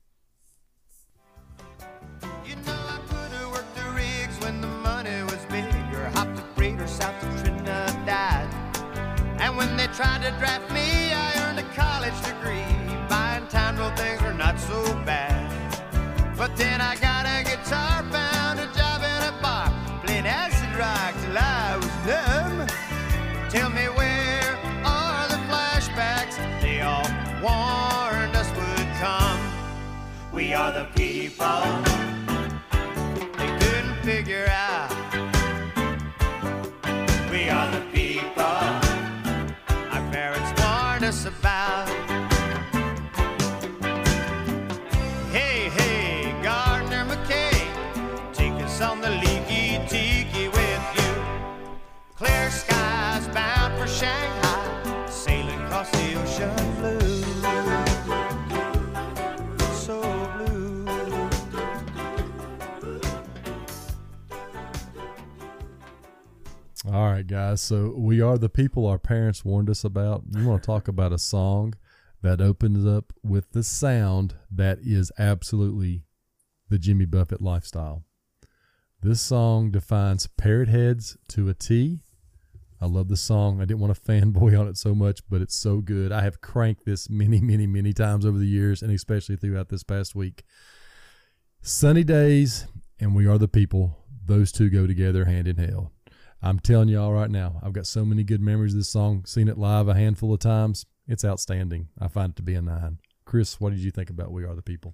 You know I could have worked the rigs when the money was big, or hopped a freighter south to Trinidad. And when they tried to draft me, I earned a college degree. Buying time till things were not so bad. But then I got a guitar, found a job in a bar, played acid rock till I was numb. Tell me, where are the flashbacks they all warned us would come? We are the people they couldn't figure out. We are the people our parents warned us about. Hey, hey, Gardner McKay, take us on the leaky tiki with you. Clear skies bound for Shanghai, sailing across the ocean blue. So blue. All right, guys. So we are the people our parents warned us about. You want to talk about a song that opens up with the sound that is absolutely the Jimmy Buffett lifestyle. This song defines Parrot Heads to a T. I love the song. I didn't want to fanboy on it so much, but it's so good. I have cranked this many, many, many times over the years, and especially throughout this past week. Sunny Days and We Are the People, those two go together hand in hand. I'm telling y'all right now, I've got so many good memories of this song. Seen it live a handful of times. It's outstanding. I find it to be a nine. Chris, what did you think about We Are the People?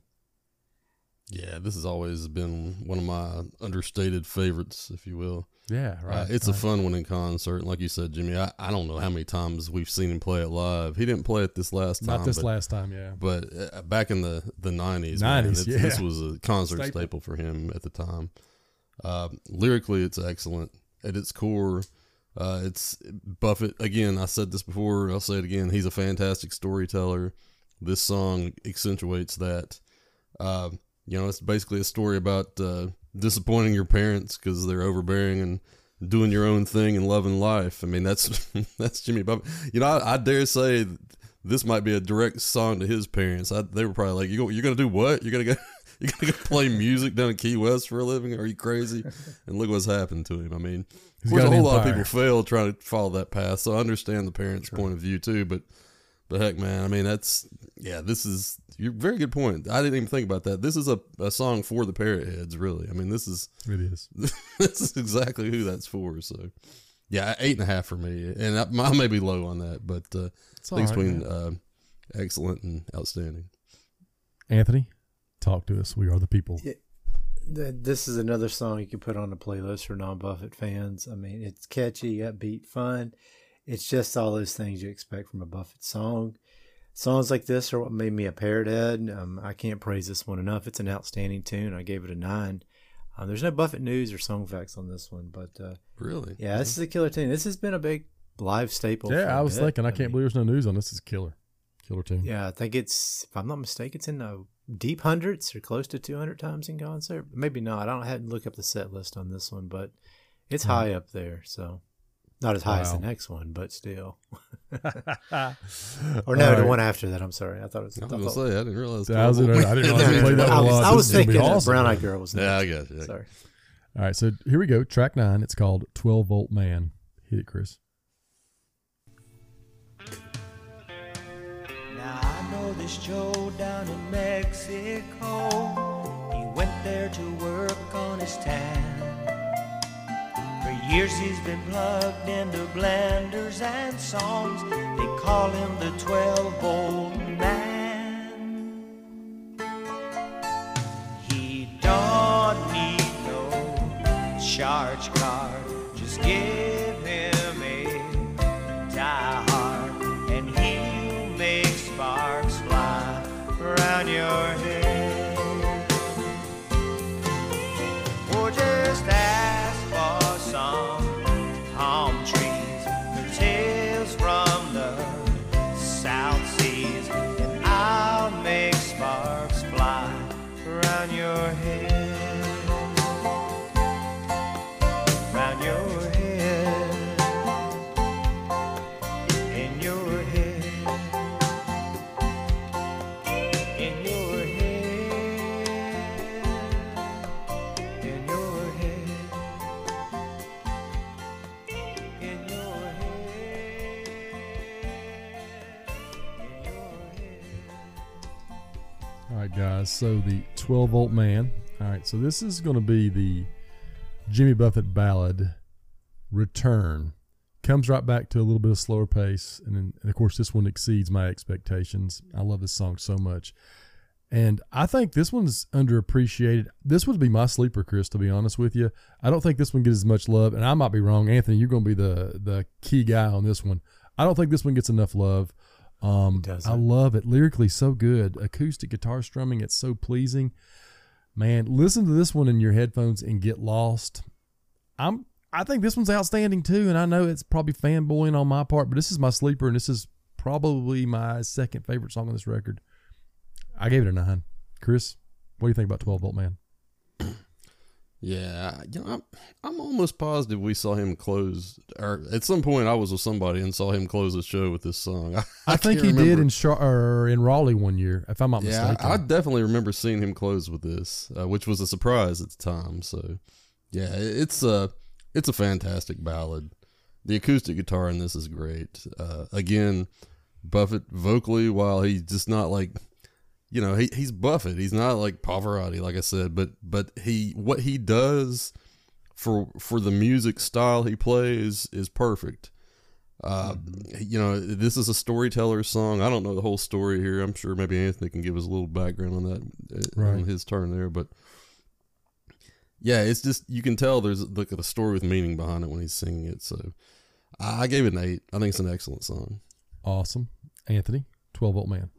Yeah, this has always been one of my understated favorites, if you will. Yeah, right. Uh, it's right. a fun one in concert. Like you said, Jimmy, I, I don't know how many times we've seen him play it live. He didn't play it this last time. Not this but, last time, yeah. But uh, back in the, the nineties, nineties, man, it, yeah. this was a concert Staple. staple for him at the time. Uh, lyrically, it's excellent. At its core, uh, it's Buffett. Again, I said this before. I'll say it again. He's a fantastic storyteller. This song accentuates that. Uh, you know, it's basically a story about uh, disappointing your parents because they're overbearing and doing your own thing and loving life. I mean, that's that's Jimmy Buffett. You know, I, I dare say this might be a direct song to his parents. I, they were probably like, "You go, you're gonna do what? You're gonna go." You gotta go play music down in Key West for a living? Are you crazy? And look what's happened to him. I mean, of course, a whole lot of people fail trying to follow that path. So I understand the parents' point of view too. But, but heck, man, I mean, that's yeah. This is you're very good point. I didn't even think about that. This is a, a song for the Parrot Heads, really. I mean, this is it is. This is exactly who that's for. So, yeah, eight and a half for me, and I, I may be low on that, but uh, things right, between uh, excellent and outstanding. Anthony, talk to us. We Are the People. It, th- this is another song you can put on a playlist for non-Buffett fans. I mean, it's catchy, upbeat, fun. It's just all those things you expect from a Buffett song. Songs like this are what made me a Parrot Head. Um, I can't praise this one enough. It's an outstanding tune. I gave it a nine. Uh, there's no Buffett news or song facts on this one, but uh, really, yeah, this is a killer tune. This has been a big live staple. Yeah, for I was bit. thinking, I, I can't mean, believe there's no news on this. It's killer, killer tune. Yeah, I think it's, if I'm not mistaken, it's in the deep hundreds or close to two hundred times in concert. Maybe not. I don't I hadn't looked up the set list on this one, but it's Hmm. high up there. So not as high as the Wow. next one, but still. Or no, All the right. one after that. I'm sorry. I thought it was. I was I, gonna thought, say I didn't realize. I, was, I twelve. didn't realize you played that I one a was, lot. I This was is gonna be thinking awesome, Brown Eyed man. Girl was Yeah, I next. got you. Sorry. All right, so here we go. Track nine. It's called twelve Volt Man. Hit it, Chris. Now I know this Joe down in Mexico. He went there to work on his tan. For years he's been plugged into blenders and songs. They call him the twelve volt man. He don't need no charge card. Just give him a die hard and he'll make sparks fly around your head. Or just ask for some palm trees, tales from the South Seas. right, guys. So the twelve volt man. All right, so this is going to be the Jimmy Buffett ballad, Return. Comes right back to a little bit of slower pace, and, then, and of course this one exceeds my expectations. I love this song so much. And I think this one's underappreciated. This would be my sleeper, Chris, to be honest with you. I don't think this one gets as much love, and I might be wrong. Anthony, you're going to be the the key guy on this one. I don't think this one gets enough love. Um, I love it. Lyrically, so good. Acoustic guitar strumming, it's so pleasing. Man, listen to this one in your headphones and get lost. I'm. I think this one's outstanding too, and I know it's probably fanboying on my part, but this is my sleeper, and this is probably my second favorite song on this record. I gave it a nine. Chris, what do you think about twelve volt man? Yeah, you know, I'm, I'm almost positive we saw him close, or at some point I was with somebody and saw him close the show with this song. I, I, I think he remember. did in Char- or in Raleigh one year, if I'm not yeah, mistaken. I, I definitely remember seeing him close with this, uh, which was a surprise at the time. So, yeah, it's a it's a fantastic ballad. The acoustic guitar in this is great. Uh, again, Buffett vocally, while he's just not like. You know, he he's Buffett. He's not like Pavarotti, like I said, but but he what he does for for the music style he plays is perfect. Uh, mm-hmm. You know, this is a storyteller song. I don't know the whole story here. I'm sure maybe Anthony can give us a little background on that right. on his turn there, but yeah, it's just you can tell there's like a story with meaning behind it when he's singing it. So I gave it an eight. I think it's an excellent song. Awesome, Anthony, twelve volt man.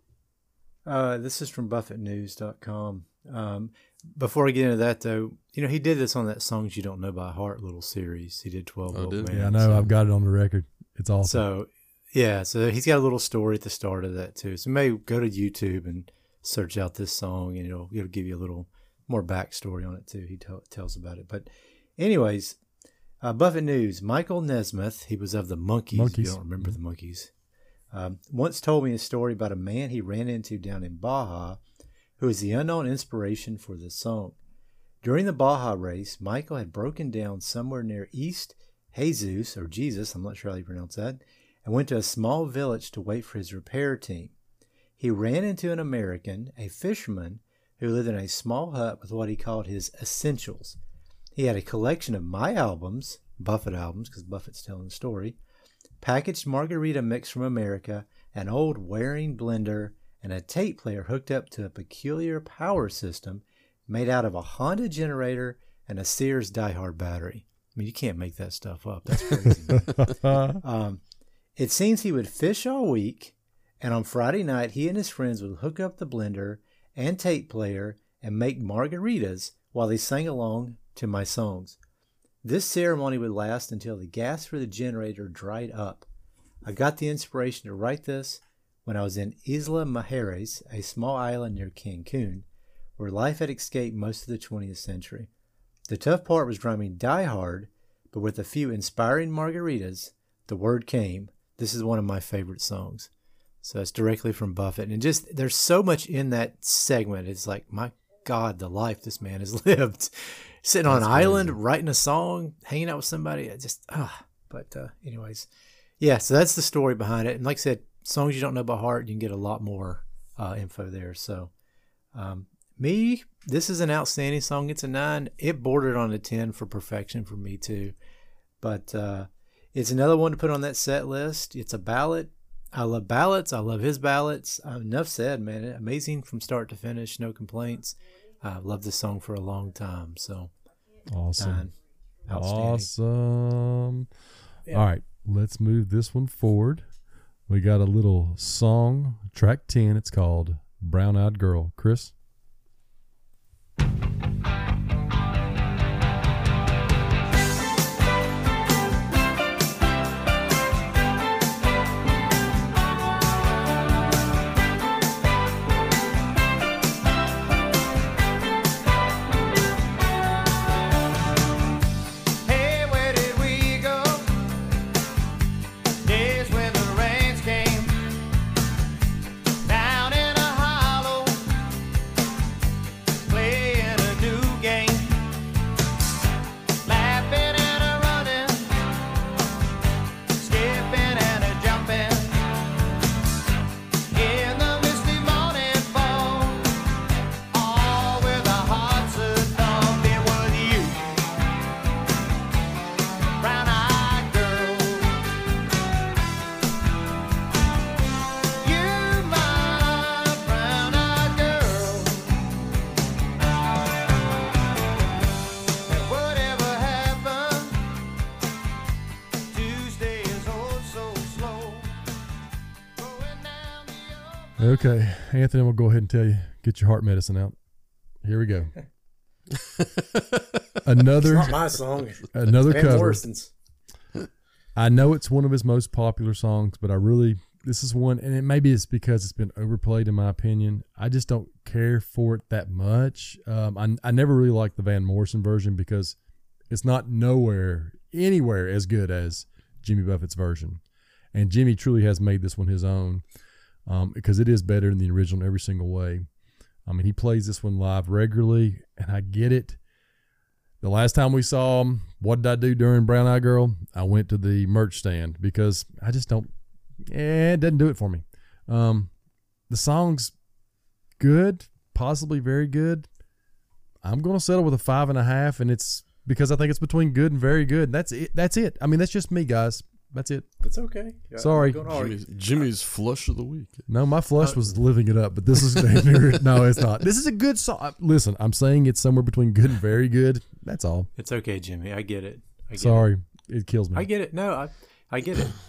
Uh, this is from Buffett News dot com. Um, before I get into that, though, you know, he did this on that Songs You Don't Know by Heart little series. He did twelve oh, Volt did Man. Yeah, I know. So, I've got it on the record. It's awesome. So, yeah, so he's got a little story at the start of that, too. So maybe go to YouTube and search out this song, and it'll, it'll give you a little more backstory on it, too. He t- tells about it. But anyways, uh, Buffett News, Michael Nesmith, he was of the Monkees. Monkees. If you don't remember the Monkees. Um, once told me a story about a man he ran into down in Baja who was the unknown inspiration for this song. During the Baja race, Michael had broken down somewhere near East Jesus, or Jesus, I'm not sure how you pronounce that, and went to a small village to wait for his repair team. He ran into an American, a fisherman, who lived in a small hut with what he called his essentials. He had a collection of my albums, Buffett albums, because Buffett's telling the story, packaged margarita mix from America, an old Waring blender, and a tape player hooked up to a peculiar power system made out of a Honda generator and a Sears Die Hard battery. I mean, you can't make that stuff up. That's crazy. um, it seems he would fish all week, and on Friday night, he and his friends would hook up the blender and tape player and make margaritas while they sang along to my songs. This ceremony would last until the gas for the generator dried up. I got the inspiration to write this when I was in Isla Mujeres, a small island near Cancun, where life had escaped most of the twentieth century. The tough part was rhyming Die Hard, but with a few inspiring margaritas, the word came. This is one of my favorite songs. So it's directly from Buffett. And just there's so much in that segment. It's like, my God, the life this man has lived. Sitting on an island, writing a song, hanging out with somebody. I just, ah. But uh, anyways, yeah, so that's the story behind it. And like I said, songs you don't know by heart, you can get a lot more uh, info there. So um, me, this is an outstanding song. It's a nine. It bordered on a ten for perfection for me too. But uh, it's another one to put on that set list. It's a ballad. I love ballads. I love his ballads. Uh, enough said, man. Amazing from start to finish. No complaints. I've loved this song for a long time. So awesome. Nine. Awesome. Yeah. All right, let's move this one forward. We got a little song, track ten. It's called Brown Eyed Girl. Chris? Okay, Anthony, we'll go ahead and tell you, get your heart medicine out. Here we go. Another, It's not my song. another Van cover. Morrison's. I know it's one of his most popular songs, but I really, this is one, and it maybe it's because it's been overplayed in my opinion. I just don't care for it that much. Um, I, I never really liked the Van Morrison version because it's not nowhere, anywhere as good as Jimmy Buffett's version. And Jimmy truly has made this one his own um, because it is better than the original in every single way. I mean, he plays this one live regularly, and I get it. The last time we saw him, what did I do during Brown Eye Girl? I went to the merch stand because I just don't, eh, it doesn't do it for me. Um, the song's good, possibly very good. I'm going to settle with a five and a half, and it's because I think it's between good and very good. That's it. That's it. I mean, that's just me, guys. That's it. It's okay. Yeah, Sorry. I'm going hard. Jimmy's, Jimmy's flush of the week. No, my flush was living it up, but this is no, it's not. This is a good song. Listen, I'm saying it's somewhere between good and very good. That's all. It's okay, Jimmy. I get it. I get Sorry, it. it kills me. It. I get it. No, I, I get it.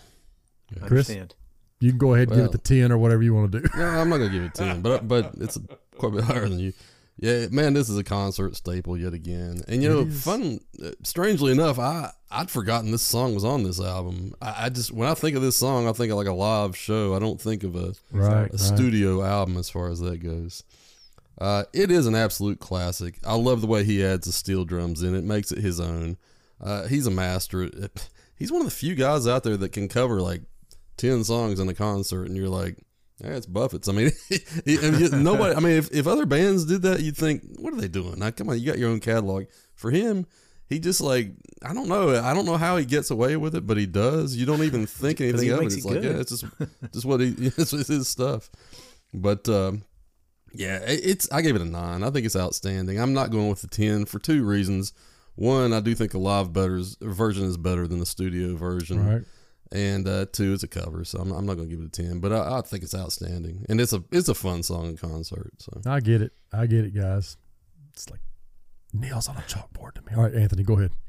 I Chris? understand. You can go ahead and give Well- it the ten or whatever you want to do. No, I'm not gonna give it ten, but but it's quite a bit higher than you. Yeah, man, this is a concert staple yet again. And you It know, is. fun. uh, Strangely enough, I I'd forgotten this song was on this album. I, I just when I think of this song, I think of like a live show. I don't think of a Right, a right. studio album as far as that goes. Uh, it is an absolute classic. I love the way he adds the steel drums in it, makes it his own. Uh, he's a master. at it. He's one of the few guys out there that can cover like ten songs in a concert, and you're like, yeah, it's Buffett's. I mean, he, I mean, nobody. I mean, if, if other bands did that, you'd think, what are they doing? Now, come on, you got your own catalog. For him, he just like, I don't know. I don't know how he gets away with it, but he does. You don't even think anything he of it. makes It's it like, good. yeah, it's just, just what he, it's, it's his stuff. But um, yeah, it, it's. I gave it a nine. I think it's outstanding. I'm not going with the ten for two reasons. One, I do think the live better version is better than the studio version. Right. And uh, two, it's a cover, so I'm, I'm not going to give it a ten. But I, I think it's outstanding, and it's a it's a fun song in concert. So I get it. I get it, guys. It's like nails on a chalkboard to me. All right, Anthony, go ahead.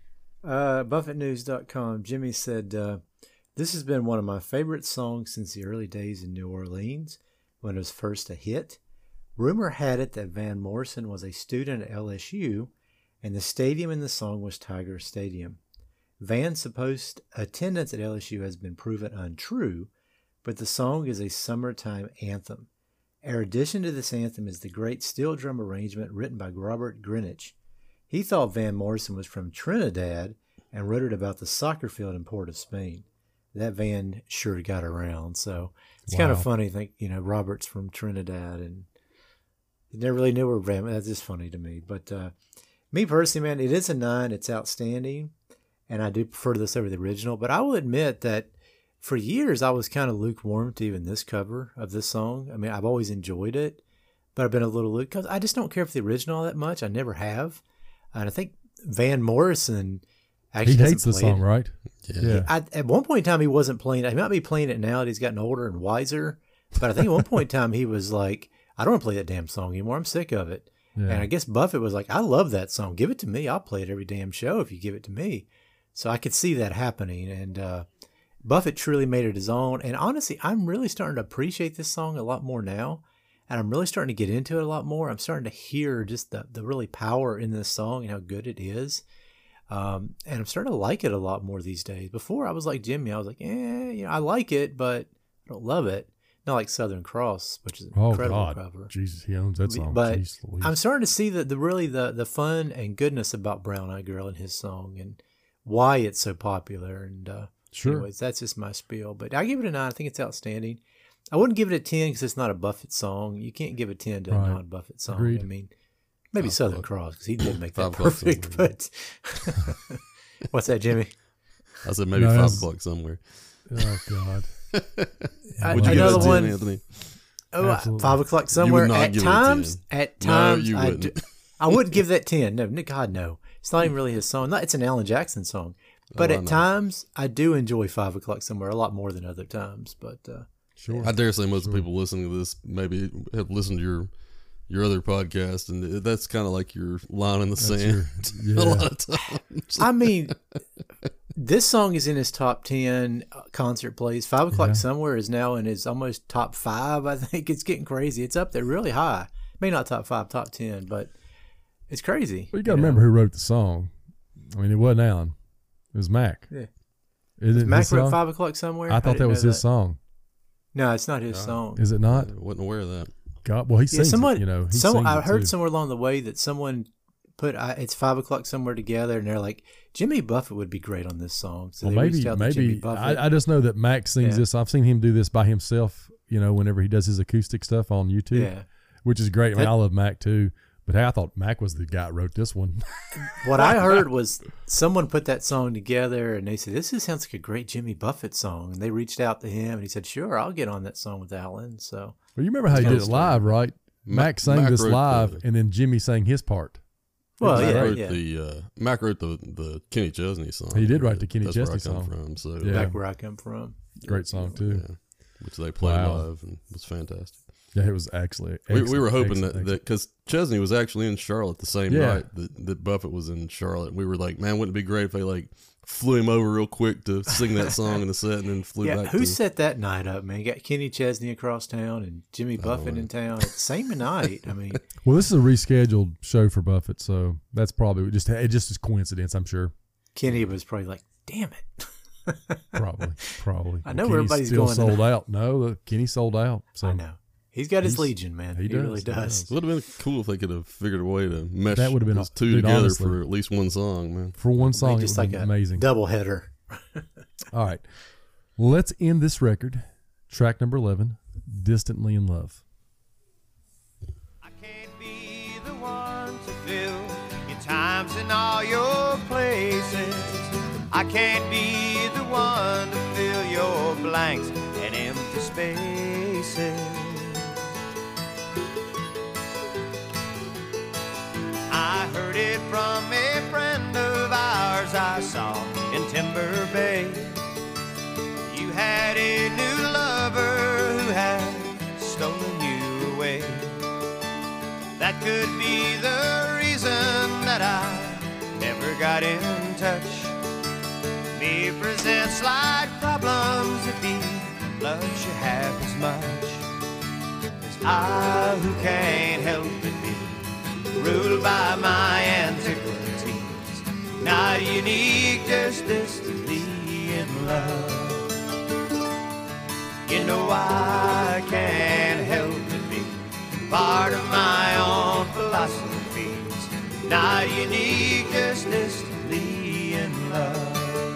Uh, Buffett News dot com. Jimmy said, uh, this has been one of my favorite songs since the early days in New Orleans when it was first a hit. Rumor had it that Van Morrison was a student at L S U, and the stadium in the song was Tiger Stadium. Van's supposed attendance at L S U has been proven untrue, but the song is a summertime anthem. Our addition to this anthem is the great steel drum arrangement written by Robert Greenwich. He thought Van Morrison was from Trinidad and wrote it about the soccer field in Port of Spain. That Van sure got around, so it's kind Wow. of funny. I think, you know, Robert's from Trinidad, and he never really knew where Van. That's just funny to me. But uh, me personally, man, it is a nine. It's outstanding, and I do prefer this over the original. But I will admit that for years I was kind of lukewarm to even this cover of this song. I mean, I've always enjoyed it, but I've been a little luke because I just don't care for the original that much. I never have, and I think Van Morrison actually He doesn't hates the play song, it. right? yeah, Yeah. I, at one point in time, he wasn't playing it. He might be playing it now that he's gotten older and wiser. But I think at one point in time, he was like, I don't want to play that damn song anymore. I'm sick of it. Yeah. And I guess Buffett was like, I love that song. Give it to me. I'll play it every damn show if you give it to me. So I could see that happening. And uh, Buffett truly made it his own. And honestly, I'm really starting to appreciate this song a lot more now. And I'm really starting to get into it a lot more. I'm starting to hear just the, the really power in this song and how good it is. Um, and I'm starting to like it a lot more these days. Before I was like Jimmy, I was like, eh, you know, I like it, but I don't love it. Not like Southern Cross, which is an Oh incredible God, cover. Jesus, he owns that song. But Jeez Louise. I'm starting to see the, the really the, the fun and goodness about Brown Eyed Girl and his song and why it's so popular. And uh, Sure. anyways, that's just my spiel. But I give it a nine. I think it's outstanding. I wouldn't give it a ten because it's not a Buffett song. You can't give a ten to Right. a non-Buffett song. Agreed. I mean, maybe Five Southern bucks. Cross because he did make that Five bucks perfect. somewhere. But what's that, Jimmy? I said maybe No, five that's- o'clock somewhere. Oh God. I- Would you give it another a ten, one. Anthony? Oh, Absolutely. five o'clock somewhere. not At give it a times, ten. at No, times, you I, wouldn't. do, I wouldn't give that ten. No, God, no. It's not even really his song. No, it's an Alan Jackson song. But Oh, I at know. times, I do enjoy five o'clock somewhere a lot more than other times. But uh, Sure. I dare say most of the people listening to this maybe have listened to your your other podcast, and that's kind of like your line in the That's sand your- a yeah. lot of times. I mean, This song is in his top ten concert plays. Five O'Clock Yeah. Somewhere is now in his almost top five. I think it's getting crazy. It's up there really high. Maybe not top five, top ten, but it's crazy. Well, you got to know? remember who wrote the song. I mean, it wasn't Alan. It was Mac. Yeah. Is it Mac his wrote song? Five O'Clock Somewhere? I thought didn't that was know his song. No, it's not his song. Is it not? I wasn't aware of that. God, well, he Yeah, sings someone, it, you know. He some, sings I it heard too. somewhere along the way that someone put uh, it's Five O'Clock Somewhere together, and they're like, Jimmy Buffett would be great on this song. So Well, they maybe, reached out to Jimmy maybe. Buffett. I, I just know that Mac sings Yeah. this. I've seen him do this by himself, you know, whenever he does his acoustic stuff on YouTube, yeah. which is great. I mean, That- I love Mac too, but hey, I thought Mac was the guy that wrote this one. What I heard was someone put that song together, and they said, "This is, sounds like a great Jimmy Buffett song." And they reached out to him, and he said, "Sure, I'll get on that song with Alan." So Well, you remember how he Kind did of it live, right? Ma- Mac sang Mac this wrote live, the- and then Jimmy sang his part. Well, Mac yeah, wrote yeah. the uh, Mac wrote the the Kenny Chesney song. He did write the Kenny That's where Chesney I come song. from. So Yeah. back where I come from. Great song too. yeah, which they played Wow. live and was fantastic. Yeah, it was actually. We, we excellent, were hoping excellent, that excellent. because Chesney was actually in Charlotte the same Yeah. night that, that Buffett was in Charlotte. We were like, man, wouldn't it be great if they like flew him over real quick to sing that song in the set and then flew Yeah, back who to set that night up, man? You got Kenny Chesney across town and Jimmy Buffett in town at the same night. I mean, Well, this is a rescheduled show for Buffett, so that's probably just it. Just is coincidence, I'm sure. Kenny was probably like, "Damn it." Probably, probably. I know Kenny's everybody's still going sold tonight. out. No, the Kenny sold out. So I know. He's got his He's- legion, man. he He, does, really he does. does. It would have been cool if they could have figured a way to mesh That would have been those two dude, together honestly. for at least one song, man. for one song, Make it just would like be a amazing. double header. All right, let's end this record. Track number eleven, "Distantly in Love." I can't be the one to fill your times and all your places. I can't be the one to fill your blanks and empty spaces. I heard it from a friend of ours I saw in Timber Bay. You had a new lover who had stolen you away. That could be the reason that I never got in touch. Me present slight problems if he loves you half as much. 'Cause I who can't help it be ruled by my antiquities, not unique, just distantly in love. You know I can't help it be part of my own philosophies, not unique, just distantly in love.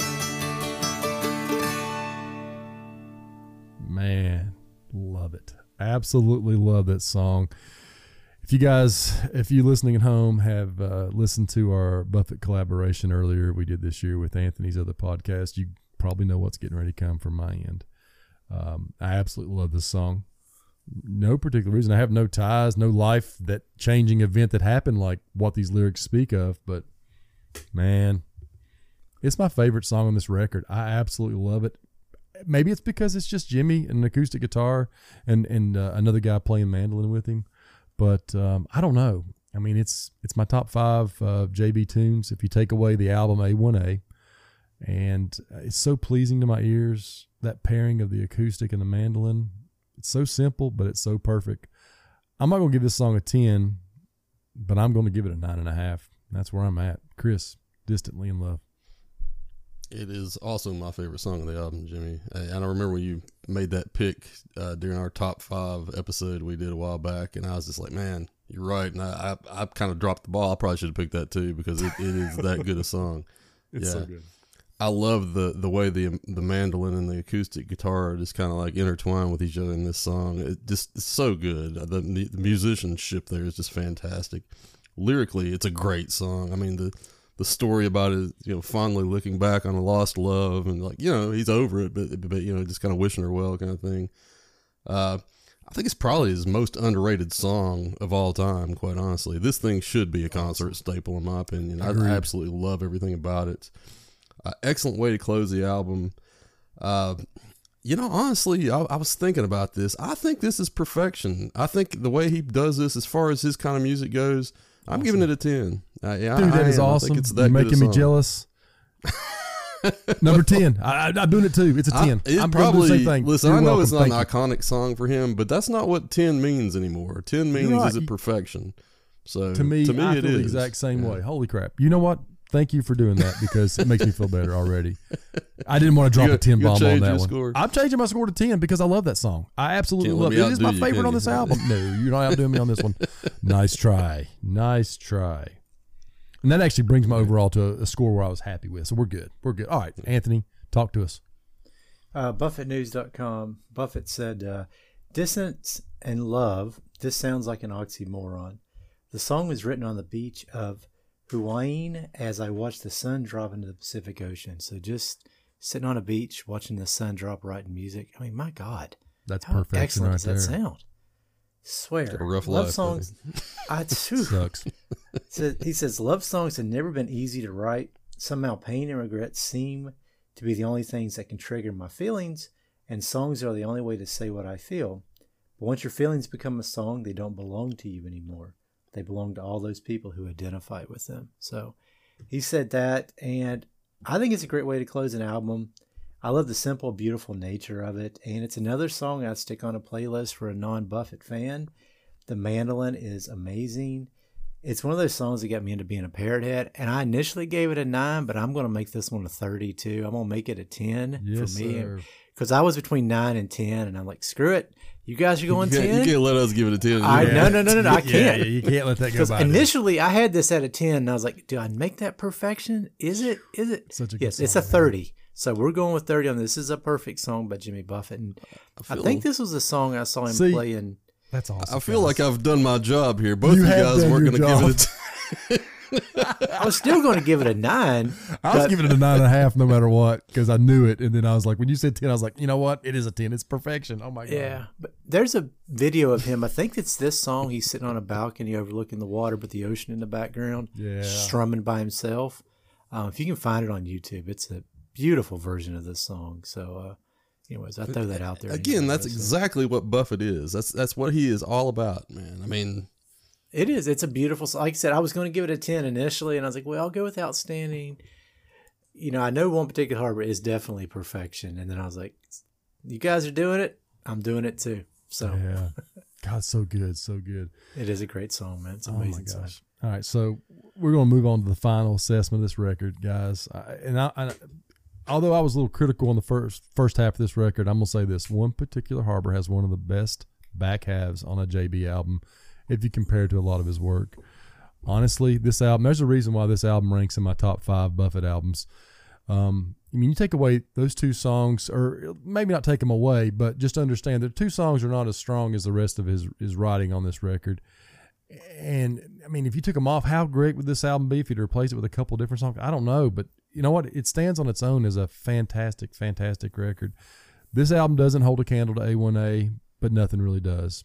Man, love it. Absolutely love that song. If you guys, if you listening at home have uh, listened to our Buffett collaboration earlier we did this year with Anthony's other podcast, you probably know what's getting ready to come from my end. Um, I absolutely love this song. No particular reason. I have no ties, no life that changing event that happened like what these lyrics speak of, but man, it's my favorite song on this record. I absolutely love it. Maybe it's because it's just Jimmy and an acoustic guitar and and uh, another guy playing mandolin with him, but um, I don't know. I mean, it's it's my top five uh, J B tunes if you take away the album A one A, and it's so pleasing to my ears. That pairing of the acoustic and the mandolin, it's so simple, but it's so perfect. I'm not gonna give this song a ten, but I'm gonna give it a nine and a half. That's where I'm at. Chris, "Distantly in Love." It is also my favorite song on the album, Jimmy. And I remember when you made that pick uh, during our top five episode we did a while back, and I was just like, man, you're right. And I, I, I kind of dropped the ball. I probably should have picked that too because it, it is that good a song. It's yeah. so good. I love the, the way the the mandolin and the acoustic guitar are just kind of like intertwined with each other in this song. It just it's so good. The, the musicianship there is just fantastic. Lyrically, it's a great song. I mean, the the story about it, you know, fondly looking back on a lost love and like, you know, he's over it, but, but you know, just kind of wishing her well kind of thing. Uh, I think it's probably his most underrated song of all time, quite honestly. This thing should be a concert staple in my opinion. I, I absolutely love everything about it. Uh, excellent way to close the album. Uh, you know, honestly, I, I was thinking about this. I think this is perfection. I think the way he does this, as far as his kind of music goes, I'm Awesome. giving it a ten. Uh, yeah, Dude, I, that I is am. I awesome. think it's that You're good a making me song. jealous. Number ten. I, I, I'm doing it too. It's a ten. I, it I'm probably, gonna do the same thing. Listen, You're I know welcome. it's not an Thank you. iconic song for him, but that's not what ten means anymore. ten means right. is it perfection. So To me, to me I it feel the is. exact same Yeah. way. Holy crap. You know what? Thank you for doing that because it makes me feel better already. I didn't want to drop You- a ten you bomb on change that your one. score? I'm changing my score to ten because I love that song. I absolutely Can't let love me it. It is my outdo you, favorite can on this you? album. No, you're not outdoing me on this one. Nice try. Nice try. And that actually brings my overall to a, a score where I was happy with. So we're good. We're good. All right, Anthony, talk to us. Uh, Buffett News dot com. Buffett said, uh, "Distance and love. This sounds like an oxymoron. The song was written on the beach of Hawaii as I watched the sun drop into the Pacific Ocean." So just sitting on a beach, watching the sun drop, writing music. I mean, my God, That's how perfection excellent right does that there. sound? Swear, Got a rough love life, songs. I too. Sucks. So he says, love songs have never been easy to write. Somehow pain and regret seem to be the only things that can trigger my feelings, and songs are the only way to say what I feel. But once your feelings become a song, they don't belong to you anymore. They belong to all those people who identify with them. So he said that, and I think it's a great way to close an album. I love the simple, beautiful nature of it, and it's another song I'd stick on a playlist for a non-Buffett fan. The mandolin is amazing. It's one of those songs that got me into being a Parrot Head, and I initially gave it a nine, but I'm going to make this one a thirty-two. I'm going to make it a ten Yes, for me, sir. because I was between nine and ten, and I'm like, screw it. You guys are going You can't, ten? you can't let us give it a ten. I, no, no, no, no, no, I Yeah, can't. yeah, you can't let that go Because by. initially I had this at a ten, and I was like, do I make that perfection? Is it? Is it? Such a good yes, it's song, a man. thirty. So we're going with thirty on this. This is a perfect song by Jimmy Buffett. And I, feel- think this was a song I saw him See, play in. That's awesome. I feel guys. like I've done my job here. Both You of you have guys done weren't your going to give it a I was still going to give it a nine. I was but- giving it a nine and a half no matter what because I knew it. And then I was like, when you said ten, I was like, you know what? It is a ten. It's perfection. Oh my God. Yeah, but there's a video of him. I think it's this song. He's sitting on a balcony overlooking the water, but the ocean in the background, Yeah. strumming by himself. Um, if you can find it on YouTube, it's a beautiful version of this song. So, uh, anyways, I throw that out there. Again, anyway, that's so. exactly what Buffett is. That's that's what he is all about, man. I mean, It is. It's a beautiful song. Like I said, I was going to give it a ten initially, and I was like, well, I'll go with Outstanding. You know, I know One Particular Harbor is definitely perfection. And then I was like, you guys are doing it. I'm doing it too. So Yeah. God, so good. So good. it is a great song, man. It's an Oh my amazing song. gosh. All right. So we're going to move on to the final assessment of this record, guys. I, and I, I, although I was a little critical on the first first half of this record, I'm going to say this. One Particular Harbor has one of the best back halves on a J B album if you compare it to a lot of his work. Honestly, this album, there's a reason why this album ranks in my top five Buffett albums. Um, I mean, you take away those two songs, or maybe not take them away, but just understand that two songs are not as strong as the rest of his, his writing on this record. And, I mean, if you took them off, how great would this album be if you'd replace it with a couple different songs? I don't know, but you know what? It stands on its own as a fantastic, fantastic record. This album doesn't hold a candle to A one A, but nothing really does.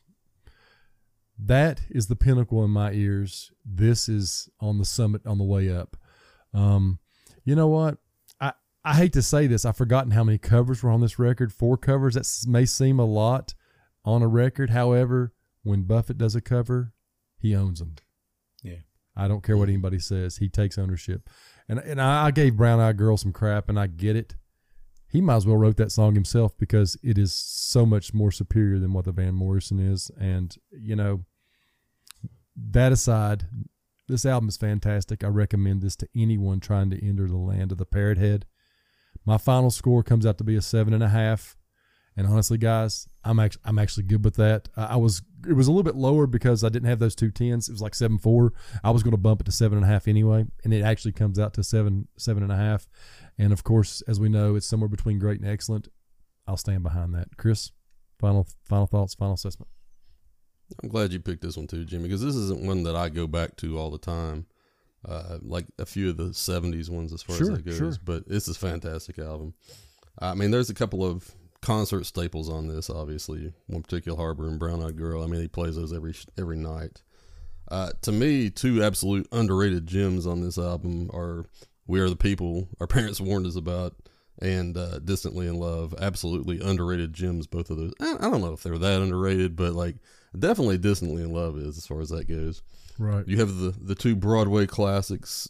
That is the pinnacle in my ears. This is on the summit on the way up. Um, you know what? I, I hate to say this. I've forgotten how many covers were on this record. Four covers. That may seem a lot on a record. However, when Buffett does a cover, he owns them. Yeah. I don't care what anybody says. He takes ownership. And and I, I gave Brown Eyed Girl some crap, and I get it. He might as well wrote that song himself because it is so much more superior than what the Van Morrison is. And, you know, that aside, this album is fantastic. I recommend this to anyone trying to enter the land of the Parrot Head. My final score comes out to be a seven and a half. And honestly, guys, I'm actually I'm actually good with that. I, I was it was a little bit lower because I didn't have those two tens. It was like seven four. I was going to bump it to seven and a half anyway, and it actually comes out to seven seven and a half. And of course, as we know, it's somewhere between great and excellent. I'll stand behind that. Chris, final final thoughts, final assessment. I'm glad you picked this one too, Jimmy, because this isn't one that I go back to all the time. Uh, like a few of the seventies ones as far Sure, as that goes, sure. but it's a fantastic album. I mean, there's a couple of concert staples on this, obviously. One Particular Harbor and Brown Eyed Girl. I mean, he plays those every every night. Uh, to me, two absolute underrated gems on this album are We Are the People, Our Parents Warned Us About, and uh, Distantly in Love. Absolutely underrated gems, both of those. I, I don't know if they're that underrated, but like, definitely Distantly in Love is, as far as that goes. Right. You have the, the two Broadway classics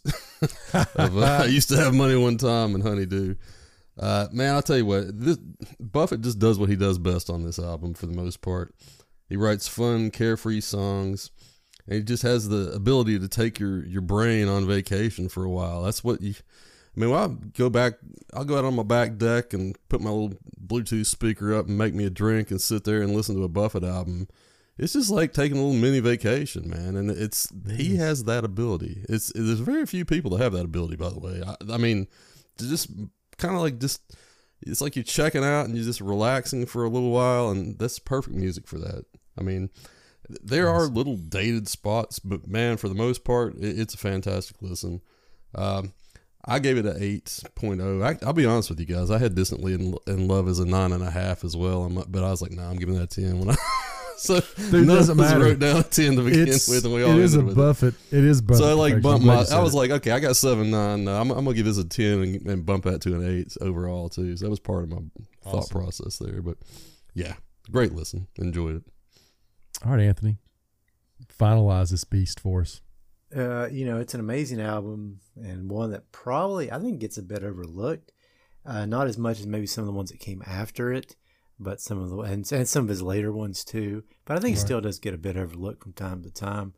of uh, I Used to Have Money One Time and Honeydew. Uh, man, I'll tell you what, this, Buffett just does what he does best on this album for the most part. He writes fun, carefree songs, and he just has the ability to take your, your brain on vacation for a while. That's what you... I mean, when I go back, I'll go out on my back deck and put my little Bluetooth speaker up and make me a drink and sit there and listen to a Buffett album. It's just like taking a little mini vacation, man. And it's, he has that ability. It's, there's very few people that have that ability, by the way. I, I mean, to just kind of like just, it's like you're checking out and you're just relaxing for a little while. And that's perfect music for that. I mean, there are little dated spots, but man, for the most part, it, it's a fantastic listen. Um, I gave it an eight point oh. I, I'll be honest with you guys. I had Distantly in, in Love as a nine and a half as well. I'm, but I was like, nah, I'm giving that a ten. When I, so Dude, none doesn't of us matter. wrote down a ten to begin It's, with, and we all it is a ended with Buffett. it. It is Buffett. So I like perfection. bumped I'm glad my. you said I was it. like, okay, I got seven nine. No, I'm, I'm gonna give this a ten and, and bump that to an eight overall too. So that was part of my thought Awesome. process there. But yeah, great listen. Enjoyed it. All right, Anthony, finalize this beast for us. Uh, you know, it's an amazing album and one that probably I think gets a bit overlooked. Uh, not as much as maybe some of the ones that came after it, but some of the and, and some of his later ones too. But I think Right. it still does get a bit overlooked from time to time.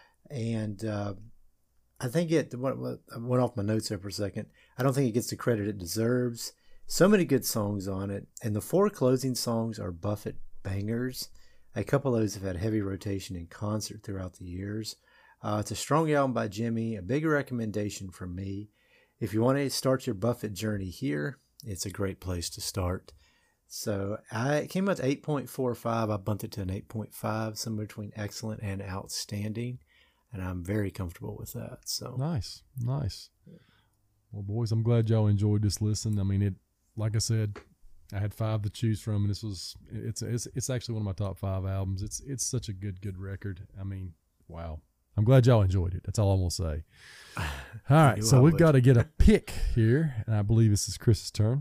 And uh, I think it. What, what, I went off my notes there for a second. I don't think it gets the credit it deserves. So many good songs on it, and the four closing songs are Buffett bangers. A couple of those have had heavy rotation in concert throughout the years. Uh, it's a strong album by Jimmy, a big recommendation from me. If you want to start your Buffett journey here, it's a great place to start. So I it came out to eight point four five. I bumped it to an eight point five, somewhere between excellent and outstanding. And I'm very comfortable with that. So Nice, nice. Well, boys, I'm glad y'all enjoyed this listen. I mean, it, like I said, I had five to choose from, and this was it's it's it's actually one of my top five albums. It's it's such a good good record. I mean, wow. I'm glad y'all enjoyed it. That's all I'm gonna say. All right, knew so I we've would. got to get a pick here, and I believe this is Chris's turn.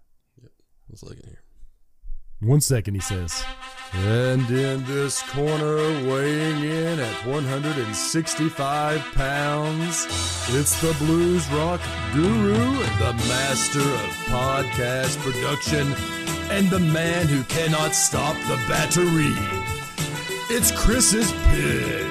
One second here. One second, he says. And in this corner, weighing in at one hundred sixty-five pounds, it's the blues rock guru, the master of podcast production, and the man who cannot stop the battery. It's Chris's pick.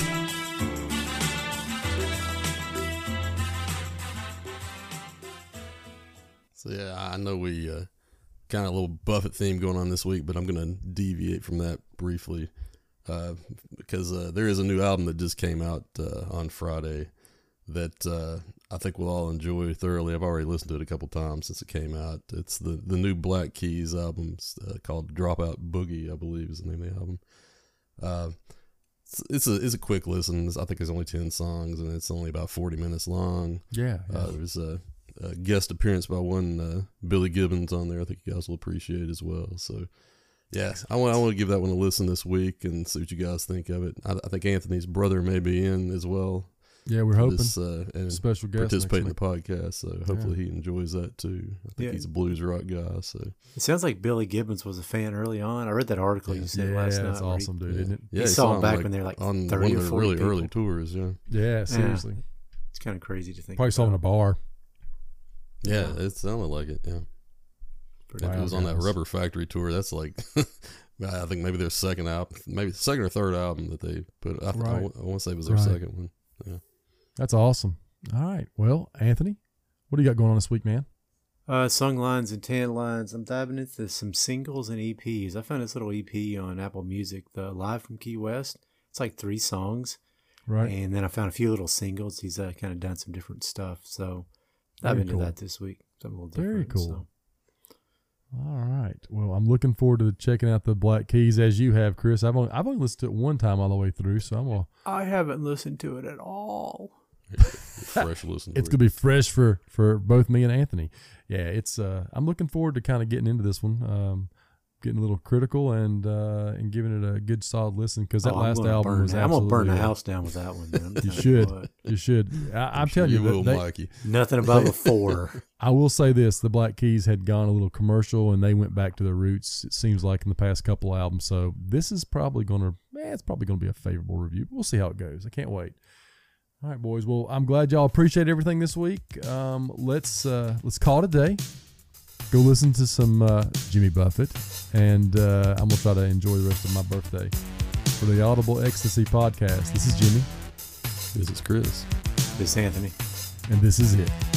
So yeah, I know we uh, kind of a little Buffett theme going on this week, but I'm going to deviate from that briefly uh, because uh, there is a new album that just came out uh, on Friday that uh, I think we'll all enjoy thoroughly. I've already listened to it a couple times since it came out. It's the, the new Black Keys album uh, called Dropout Boogie, I believe is the name of the album. Uh, it's, it's a it's a quick listen. I think there's only ten songs and it's only about forty minutes long. Yeah. yeah. Uh, there's a, a guest appearance by one uh, Billy Gibbons on there. I think you guys will appreciate as well. So, yeah, I want I want to give that one a listen this week and see what you guys think of it. I, I think Anthony's brother may be in as well. yeah, we're for hoping. this, uh, and Special guest participate in next the week. podcast. So hopefully he enjoys that too. I think Yeah. he's a blues rock guy. So it sounds like Billy Gibbons was a fan early on. I read that article you said Yeah, last that's night. where he- awesome, dude, yeah, isn't it? yeah, He saw him back when they were like on thirty one or of the forty really early people. tours. Yeah, Yeah, seriously. It's kind of crazy to think. Probably saw him in a about. bar. yeah, it sounded like it. Yeah. Pretty If it Wow, was on that guys. Rubber Factory tour, that's like, I think maybe their second album, maybe the second or third album that they put. I, th- I, Right. w- I want to say it was their Right. second one. Yeah. That's awesome. All right. Well, Anthony, what do you got going on this week, man? Uh, sung lines and tan lines. I'm diving into some singles and E Ps. I found this little E P on Apple Music, the Live from Key West. It's like three songs, Right. and then I found a few little singles. He's uh, kind of done some different stuff, so dive Very into cool. that this week. Something a little different. Very cool. so. All right. Well, I'm looking forward to checking out the Black Keys as you have, Chris. I've only I've only listened to it one time all the way through, so I'm gonna I haven't listened to it at all. Fresh listen. it's for gonna be fresh for for both me and Anthony. Yeah, it's uh I'm looking forward to kind of getting into this one. Um getting a little critical and uh and giving it a good solid listen because that Oh, I'm last gonna album burn was that. I'm gonna burn the absolutely- house down with that one. Man. I'm You telling should. what. You should. I, I'm sure telling you, will, that they, Mikey. Nothing above a four. I will say this: the Black Keys had gone a little commercial, and they went back to their roots. It seems like in the past couple albums. So this is probably going to, eh, it's probably going to be a favorable review. We'll see how it goes. I can't wait. All right, boys. Well, I'm glad y'all appreciate everything this week. Um, let's uh, let's call it a day. Go listen to some uh, Jimmy Buffett, and uh, I'm gonna try to enjoy the rest of my birthday. For the Audible Ecstasy Podcast, this is Jimmy. This is Chris. This is Anthony. And this is it.